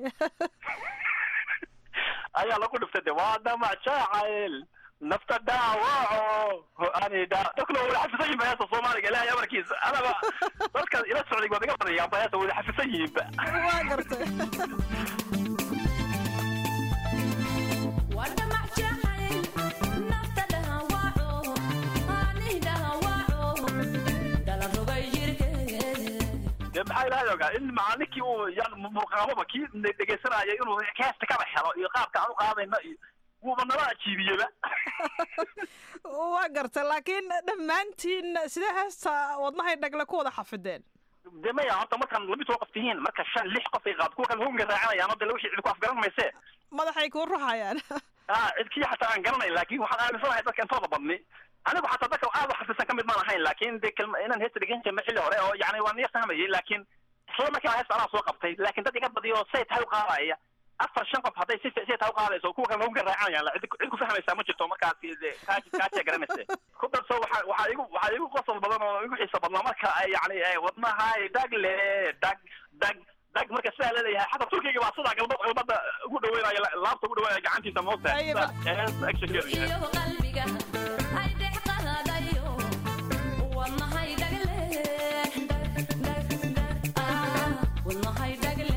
S10: ayaa lagu dhiftay de waa damac jaacayl nafta dhaawaco anida dadkuna wada xafisan yihiin heesta soomaaliga ilaahay amarkiisa anaba dadka ila socday waad iga badayaan ba heesta wada xafisan yihiinba
S9: waa gartay
S10: maxaa ilaahay ogaa in macallinkii uu murqaamaba kii dhegaysanaya inuu heesta kaba helo iyo qaabka aan u qaadayna iyo wuuba nala ajiibiyeba
S9: waa gartay laakiin dhammaantiin sidee heesta wadnahay dhagle ku wada xafideen
S10: de maya horta markaan 12 qof tihiin marka 5-6 qof ay qaad kuwa kale hoonga raacanayaan oo de wixii cid ku afgaran mayse
S9: madaxay ku ruxayaan
S10: cidkii xataa aan garanayn laakiin waxaan aaminsanahay dadka intooda badni anigu xataa dadka aad u xafisan kamid maan ahayn laakiin de inaan heesta dhigan jirnay xilli hore oo yani waan niya fahmayay laakiin isla markaa heesta anaa soo qabtay laakiin dad iga badiyo say tahay u qaadaya 4-5 qof hadday si tahay u qaadayso kuwa kale hoonga raacanayaan cid ku fahmaysaa ma jirto markaas kaaja garanaysa ku darso waxaa igu qosol badan oo igu xiisa badnaa marka ay yani wadnahay dhagle dag marka sidaa leeyahay xataa turkiga baa sidaa galbada ugu dhaweynaya laabta ugu dhaweynaya gacantiisa moogta qalbiga ay deeqadayo wadnahay dhagle wadnahay dhagle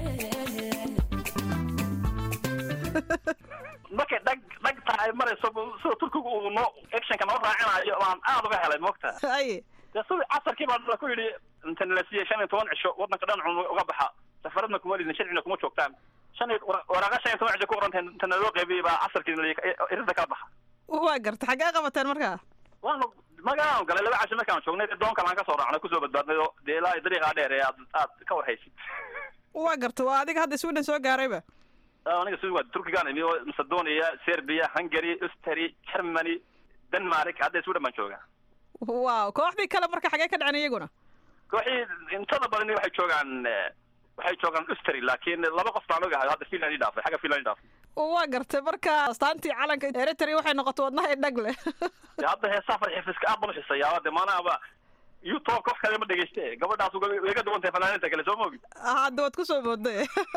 S10: marka dag tahay marayso sida turkiga uu no actionka noo raacinayo waan aad uga helay moogta sida casarkii baa ku yidhi inta la siiyey 15 cisho wadanka dhan uga baxa safaradna kuma lidin sharcina kuma joogtaan waraaqa 15 cisho ku oranteen inta loo qaybiyay baa casarkii irinta kala baxa
S9: waa gartay xagee qabateen markaa
S10: waanu magaan galay laba casho markaan joognay doon kale aan ka soo raacnay kusoo badbaadnay oo dee ilaa dariiqa dheer ee aad ka warhaysid
S9: waa gartay waa adiga hadda Sweden soo gaarayba
S10: aniga Sweden waa Turkiga iyo Macedonia Serbia Hungary Austria Germany Denmark hadda Sweden baan joogaa
S9: waaw kooxdii kale marka xagee ka dhaceen iyaguna
S10: kooxii intada badan waxay joogaan Austria laakiin laba qof baan ogahay hadda Finland dhaafay xaga Finland dhaafay
S9: waa gartay marka astaantii calanka Eritrea waxay noqotay wadnaha dhagle
S10: hadda heesaa farxiiska aad baan u xiisayaa hadda maanaaba YouTube qof kale ma dhageystay gabadhaas way ka duwantay fanaaniinta kale soo moogi
S9: hadda waad ku soo mooday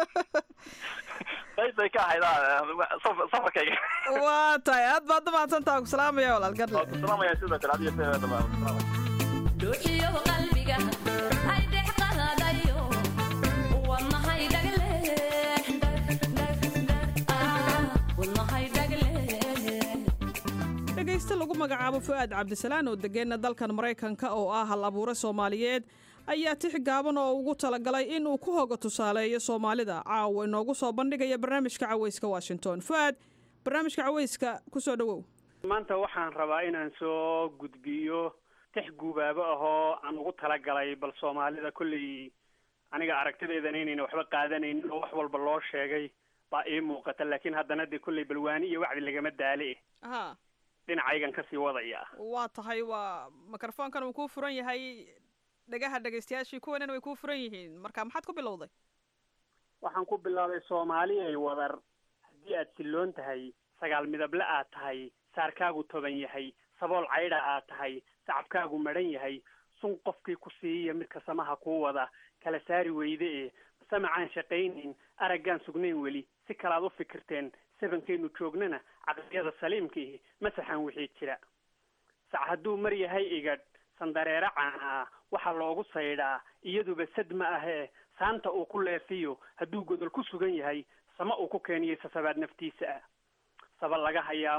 S10: ay ka haydaa safarkayga
S9: waa tahay aad baad mahadsantahay ku salaamaya walaal gadle
S10: ku salaamaya sidoo kale adiga feedo duuxiyo qalbiga ay deeqadayo wadnahay dhagle
S9: dhegaysta lagu magacaabo Fuaad Cabdisalaan oo degeena dalkan Mareykanka oo ah hal abuure Soomaaliyeed ayaa tix gaaban oo ugu talagalay in uu ku hoga tusaaleeyo Soomaalida caawa inoogu soo bandhigaya barnaamijka Cawayska Washington. Fuaad, barnaamijka Cawayska ku soo dhawow.
S11: maanta waxaan rabaa inaan soo gudbiyo tix guubaabo ahoo aan ugu talagalay bal Soomaalida kulli aniga aragtideedana inayna waxba qaadanayn oo wax walba loo sheegay baa ii muuqata laakiin haddana de kulli balwaani iyo wacdi lagama daale dhinacaygan kasii wadaya
S9: waa tahay waa mikrofoonkan uu ku furan yahay dhagaha dhagaystayaashii kuwanana way ku furan yihiin marka maxaad ku bilowday
S11: waxaan ku bilaabay Soomaali ay wadar haddii aad siloon tahay sagaal midable aad tahay saarkaagu toban yahay sabool caydha aad tahay sacabkaagu madhan yahay sun qofkii ku siiya midka samaha kuu wada kala saari weyde ee samacaan shaqaynayn araggaan sugnayn weli si kalaad u fikirteen sabankaynu joognana caqliyada saliimkii masaxan wixii jira sac hadduu mar yahay igadh sandareero caana waxaa loogu saydhaa iyaduba sad ma ahee saanta uu ku leefiyo hadduu godol ku sugan yahay sama uu ku keeniyo sasabaad naftiisa ah saba laga hayaamo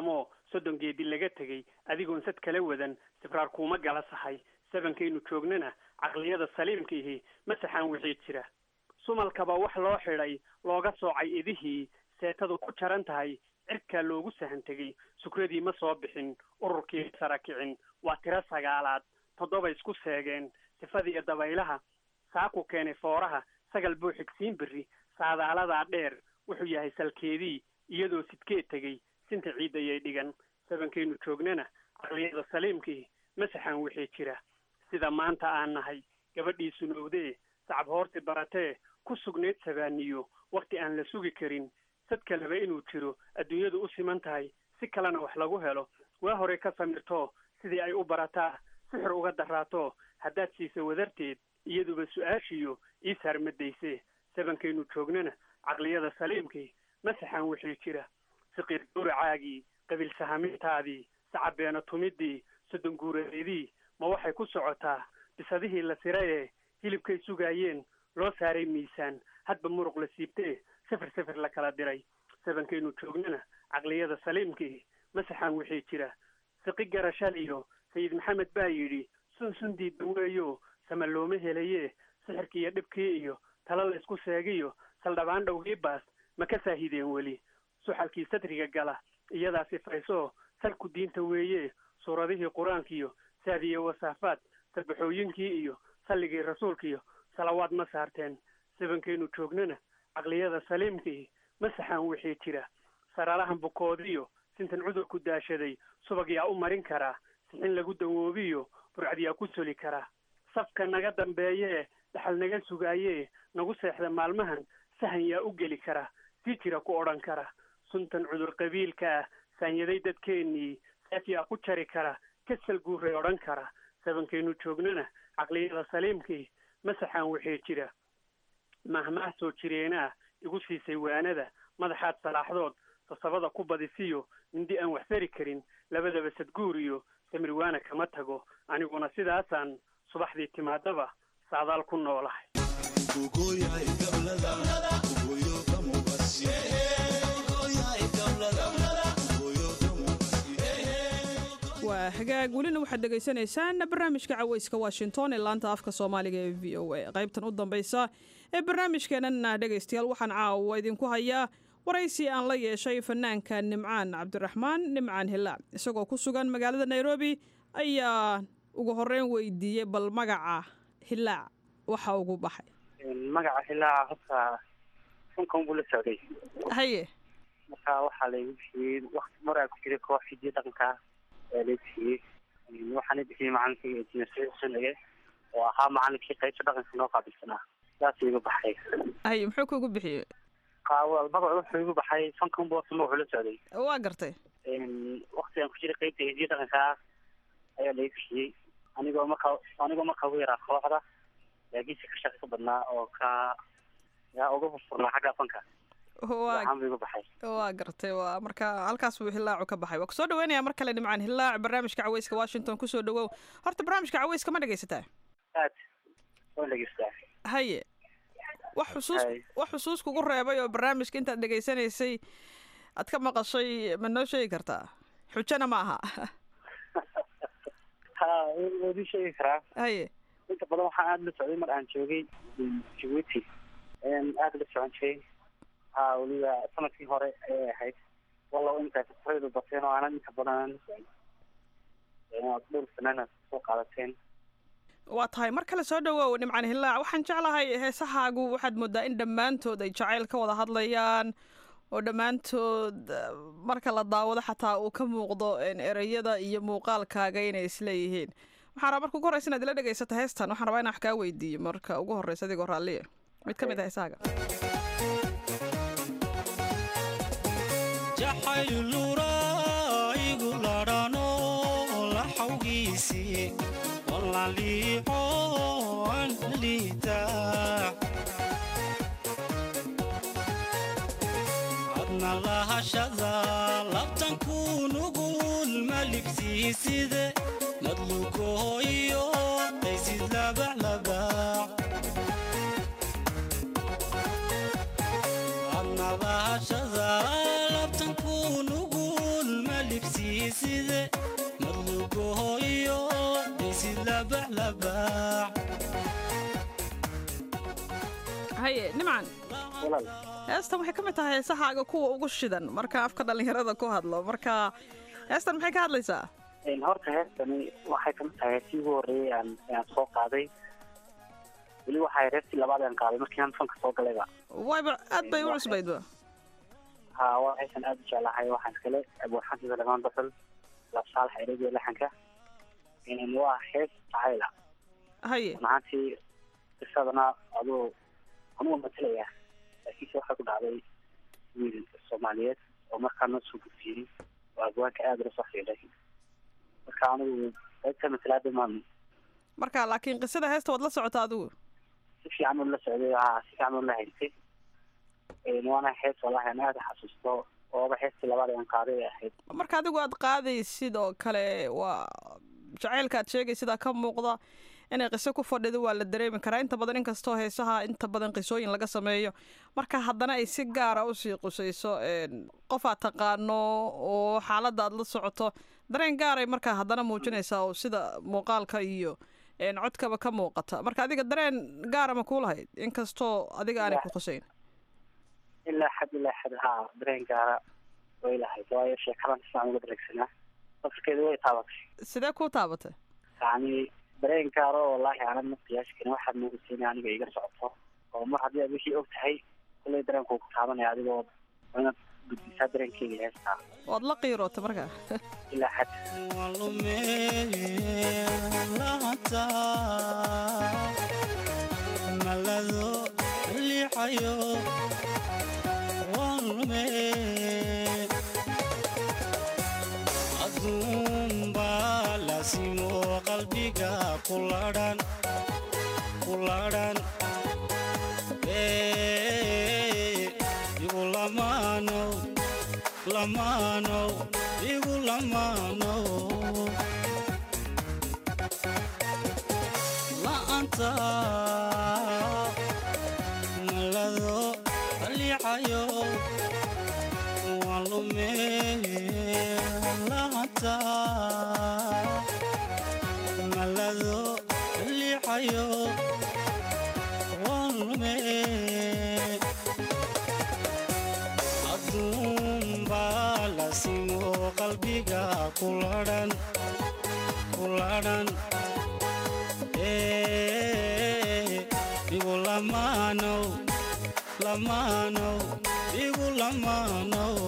S11: soddon geedi laga tegey adigoon sad kala wadan sibraar kuuma gala sahay sabankaynu joognana caqliyada saliimkiihi masaxaan wixii jira sumalkaba wax loo xidhay looga soocay idihii seetadu ku jaran tahay cirkaa loogu sahan tegey sukradii ma soo bixin ururkii sara kicin waa tiro 9 7 isku seegeen sifadii dabaylaha saaku keenay fooraha sagal buu xigsiin berri saadaaladaa dheer wuxuu yahay salkeedii iyadoo sidkee tegey sinta ciidayay dhigan sabankaynu joognana caqliyada saliimkii masaxaan wixii jira sida maanta aan nahay gabadhii sunowdee sacab hoorti baratee ku sugneed sabaaniyo waqti aan la sugi karin sad kaleba inuu jiro adduunyadu u siman tahay si kalena wax lagu helo waa hore ka samirto sidii ay u barataa sixir uga daraato haddaad siisa wadarteed iyaduba su-aashiyo ii saarmadayse sabankaynu joognana caqliyada saliimkii masaxaan wixii jira siqiir gowracaagii qabiil sahamintaadii sacabeena tumidii soddon guuradeedii ma waxay ku socotaa bisadihii la siraye hilibkay sugaayeen loo saaray miisaan hadba muruq la siibtee sifir la kala diray sabankaynu joognana caqliyada saliimkii masaxaan wixii jira siqi garashaliyo sayid maxamed baa yidhi sun diidba weeyo sama looma helaye sixirkii iyo dhibkii iyo tala la isku seegiyo saldhabaan dhowgii baas ma ka saahideen weli suxalkii sadriga gala iyadaa sifayso salku diinta weeye suuradihii qur-aankiiyo saadiye wasaafaad sarbaxooyinkii iyo salligii rasuulkiiyo salawaad ma saarteen sabankaynu joognana caqliyada saliimkii masaxaan wixii jira saraalahan bukoodiyo sintan cudurku daashaday subag yaa u marin karaa sixin lagu dawoobiyo burcad yaa ku soli karaa safka naga dambeeyee dhaxal naga sugaayee nagu seexda maalmahan sahan yaa u geli kara sii jira ku odhan kara suntan cudur qabiilka ah saanyaday dadkeennii seef yaa ku jari kara kasal guuray odhan kara sabankaynu joognana caqliyada saliimkii masaxaan wixii jira mahmaah soo jireenaa igu siisay waanada madaxaad salaaxdood sasabada ku badisiyo mindi aan wax tari karin labadaba sadguur iyo samirwaana kama tago aniguna sidaasaan subaxdii timaadaba saadaal ku noolahay
S9: waa hagaag welina waxaad dhegaysanaysaan barnaamijka cawayska washington ee laanta afka soomaaliga ee v o a qaybtan u dambaysa ee barnaamijkeenana dhegaystayaal waxaan caawa idinku hayaa waraysi aan la yeeshay fanaanka nimcaan cabdiraxmaan nimcaan hilaac isagoo ku sugan magaalada nairobi ayaa ugu horeyn weydiiyey bal magaca hilaac waxa ugu baxay
S12: magaca hilaaca horta funkan buu la socday
S9: haye
S12: marka waxaa laygu bixiyey wakti maraa ku jiray koox hidiyo dhaqanka ee la bixiyey waxaana bixiyey macalinkii jinassanage oo ahaa macalinkii qaybta dhaqanka noo qaabilsanaa saas igu baxay
S9: haye muxuu kugu bixiyey
S12: magacu wuxuu igu baxay funkan buu wuxuu la socday
S9: waa gartay
S12: waktigaan ku jiray qaybta hidiyo dhaqanka ayaa laga bixiyey anigoo markaa ugu yaraa kooxda laakiinse ka shaqo ka badnaa oo yaa uga furnaa xagga fanka waxaan buu igu baxay
S9: waa gartay waa marka halkaas buu hilaacu ka baxay waa kusoo dhaweynaya mar kale nimcaan hilaac barnaamijka cawayska washington kusoo dhawow horta barnaamijka cawayska ma dhegaysataa
S12: aad waan dhegaystaa
S9: haye wax xusuus kugu reebay oo barnaamijka intaad dhegaysanaysay aad ka maqashay ma noo sheegi kartaa xujana ma aha
S12: ha waad ii sheegi karaa
S9: haye
S12: inta badan waxaan aada la socday mar aan joogay Djibouti aada la socon jiray weliba sanadkii hore ayay ahayd wallow inta fikradu bateen oo aanan inta badan dhowr sanana soo qaadateen
S9: waa tahay mar kale soo dhawow nimcaan hilaac waxaan jeclahay heesahaagu waxaad moodaa in dhammaantood ay jacayl ka wada hadlayaan oo dhammaantood marka la daawado xataa uu ka muuqdo ereyada iyo muuqaalkaaga inay isleeyihiin waxaan rabaa marka ugu horreysa inaad ila dhegaysato heestan waxaan rabaa inaan wax kaa weydiiyo marka ugu horreysa adigoo raalliya mid ka mid ah heesahaaga
S13: jacayluraigu ladhano la xawgiisi walaliixo an liita adna lahashada labtanku nugul malibsiiside madlugohoyo qaysid labaclabac adna lahashada labtanku nugul malibsiiside side madlugohoyo daysid labaclabac
S9: haye nimcan heestan waxay ka mid tahay heesahaaga kuwa ugu shidan marka afka dhallinyarada ku hadlo marka heestan maxay ka hadlaysaa
S12: horta heestani waxay ka mid tahay heestii ugu horreeyey aan soo qaaday weli waxay reestii labaad aan qaaday markii aan fanka soo galayba
S9: wayba aad bay u cusbaydba
S12: ha waa heesan aad u jeclahay waxaan iskale abuurxanti salamaan basal labsaalax ereyga laxanka waa hees jacayla
S9: haye
S12: maantii qisadana aduu anugu matalaya laakiinse waxaa ku dhacday wiil soomaaliyeed oo markaa noo soo gudbiyey oo agwaanka aada ula soo xiiday marka anigu qaybta matalaada maan
S9: marka laakiin qisada heesta waad la socotaa adigu
S12: si fiican ula socday si fiican ula haystay waana hees wallahi aan aada xasuusto ooba heestii labaad aan qaaday ahayd
S9: marka adigu aad qaaday sidoo kale waa jacaylka aad sheegay sidaa ka muuqda inay qiso ku fadhido waa la dareemi karaa inta badan inkastoo heesaha inta badan qisooyin laga sameeyo marka haddana ay si gaara usii qusayso qof aad taqaano oo xaaladda aad la socoto dareen gaaray markaa haddana muujinaysaa oo sida muuqaalka iyo codkaba ka muuqata marka adiga dareen gaara ma kuu lahayd inkastoo adiga aanay ku qusayn
S12: ilaa xad haa dareen gaara way lahayd waayo sheekadan isaan uga dareegsanaa qofkeeda way taabatay
S9: sidee kuu taabatay
S12: yani dareen gaaro wallaahi aanad ma qiyaashi karin waxaad muuqisayna aniga iga socoto oo mar haddii aad wixii og tahay kulley dareenkuu ku taabanaya adigoo inaad gudbisaa dareenkeyga heestaa
S9: waad la qiiroota markaa
S12: ilaa xad
S13: malado liixayo walume aduunba lasimo qalbiga kuladhan igu lamaanow igu lamaanow la'anta malado liixayo walume la'anta malado liixayo walume aduunba lasimo qalbiga kuladhan igu lamaanow igu lamaanow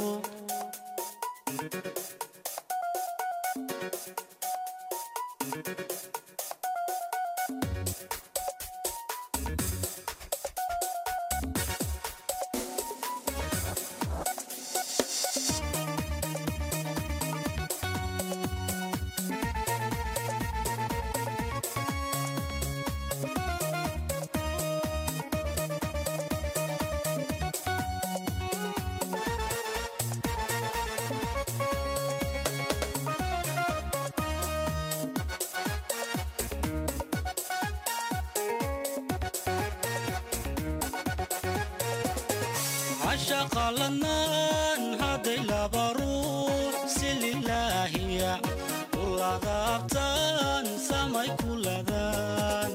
S13: عشق لنان هذي لبروح سليلاهية كل ذابتان سماي كل ذان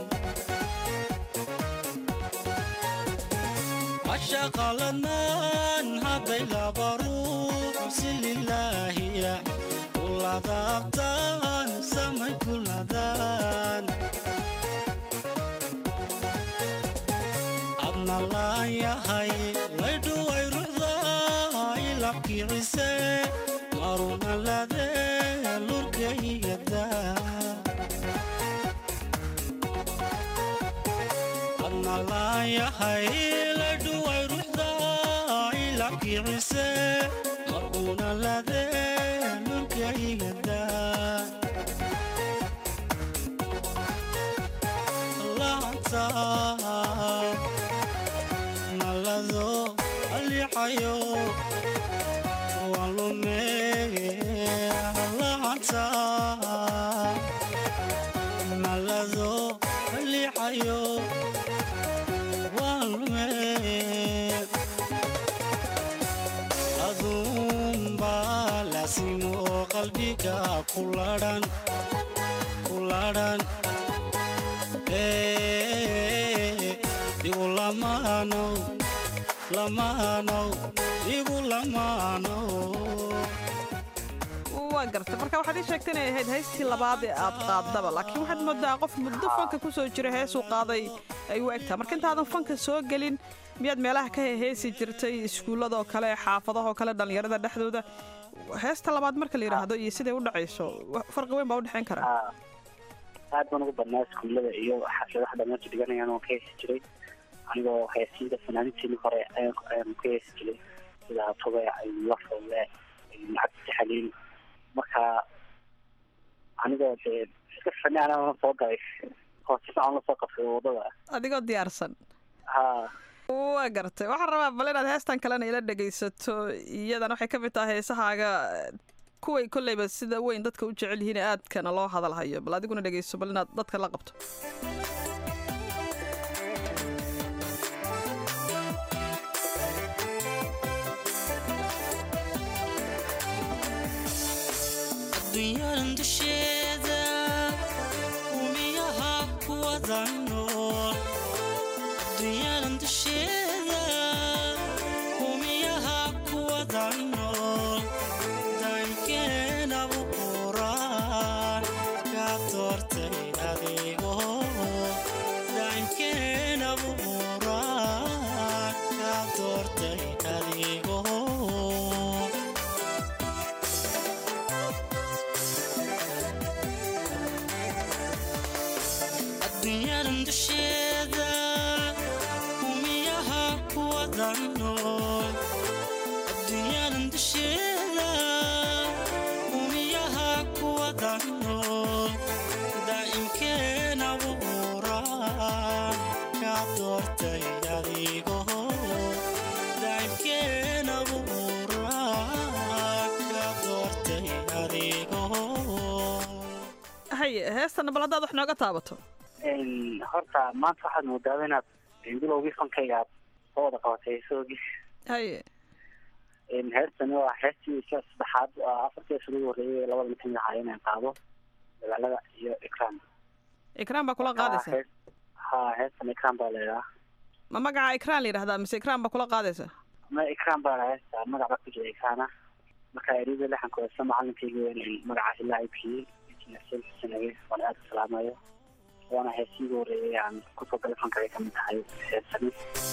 S13: عشق لنان هذي لبروح سليلاهية كل ذابتان سماي كل ذان أبنا لا يهي kiise maruna lade lurkayada adna laayahay la dhuway ruxda ila kiise maruna lade lurkayada laanta nalado alihayo malado liixayo walume aduunba lasimo laadhan ku laadhan igu lamaanow lamaanow igu lamaanow.
S9: waa garta marka waxaad ii sheegtay inay ahayd heystii labaad ee aad qaaddaba laakiin waxaad moodaa qof muddo fanka ku soo jira heesuu qaaday ay u egtaa marka intaadan fanka soo gelin miyaad meelaha ka heesi jirtay iskuulladoo kale xaafadahoo kale dhallinyarada dhexdooda heesta labaad marka la yidhaahdo iyo siday u dhacayso farqi weyn baa u dhexayn karaa
S12: aad baan ugu badnaa iskuullada iyo xafladaha dhamaantu dhiganayaan waan ka heesi jiray anigoo heesiyada fanaaniinteeni hore ayaan ka heesi jiray sida Tube Lafoole Cabdi Xaliil marka anigoo dee iska fanaana soo galay oo si fiican la soo qabtay wadada
S9: adigoo diyaarsan waa gartay waxaan rabaa bal inaad heestan kalena ila dhegaysato iyadana waxay ka mid tahay heesahaaga kuway kolleyba sida weyn dadka u jecel yihiin aadkana loo hadalhayo bal adiguna dhegayso bal inaad dadka la qabto.
S13: Dunyadan dusheeda umiyaha kuwada nool dunyadan dusheeda umiyaha kuwada nool daankeena buuraan ka doortay adigo daankeena buuraan ka doortay adigo dunyadan dusheeda umiyaha kuwada nool dunyadan dusheeda umiyaha kuwada nool daa'imkeena buuraan ka doortay adigo daa'imkeena buuraan ka doortay adigo.
S9: hay heestana bal haddaad wax nooga taabato
S12: horta maanta waxaad moodaa inaad bilowgii fankayga aad soo wada qabatay heesoogii
S9: haye
S12: heestani waa heestii saddexaad afartii ugu horreeyay labada mid kamid ahaa inaan qaado dagaalada iyo ikraan
S9: baa kula qaadaysa
S12: ha heestan ikraan baa leedaha
S9: ma magaca ikraan la yidhahdaa mise ikraan baa kula qaadaysa
S12: ma ikraan baa heesta magaca ku jira ikraana marka erida laxankooda macalinkayga magacaas ilaa ay bixiyey sanage waan aada u salaamayo waana heesii ugu horreeyay aan kusoo galay fankay ka mid tahay heesani.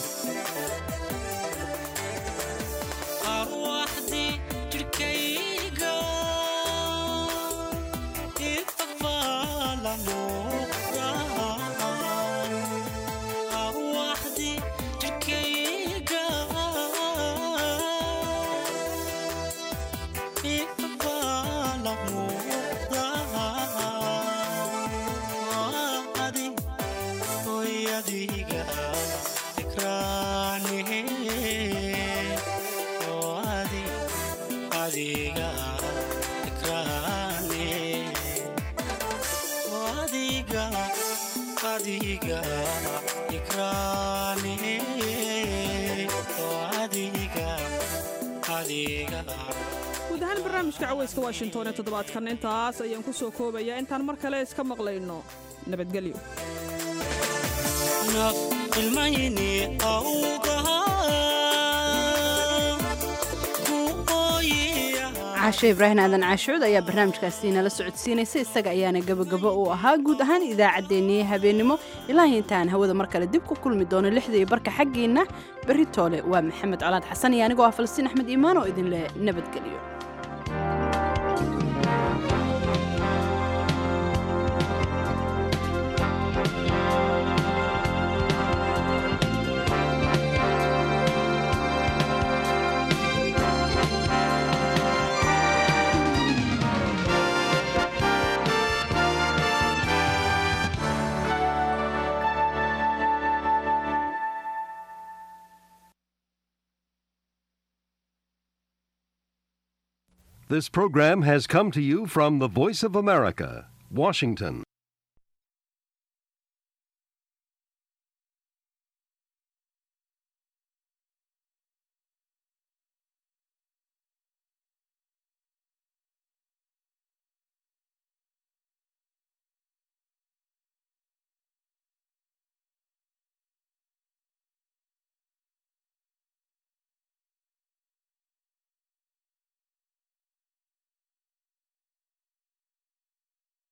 S13: arwaaxdii jirkayga ifafala muuqdaan arwaaxdii jirkayga ifafala adiga ikraane adiga ikraane adiga adiga ikraane adiga adiga.
S9: guud ahaan barnaamijka cawayska washington ee toddobaadkan intaas ayaan ku soo koobayaa intaan mar kale iska maqlayno nabadgelyo.
S13: ilmayni awgaha ku ooyiya
S1: caashe ibraahim aadan caashuud ayaa barnaamijkaasi nala socodsiinaysa isaga ayaana gabagabo uu ahaa guud ahaan idaacaddeenniye habeenimo ilaahi intaan hawada mar kale dib ku kulmi doono 6:00 xaggiinna berri toole waa maxamed colaad xasan iyo anigoo ah Falastiin Axmed Iimaan oo idin leh nabadgelyo.
S14: This program has come to you from the Voice of America, Washington.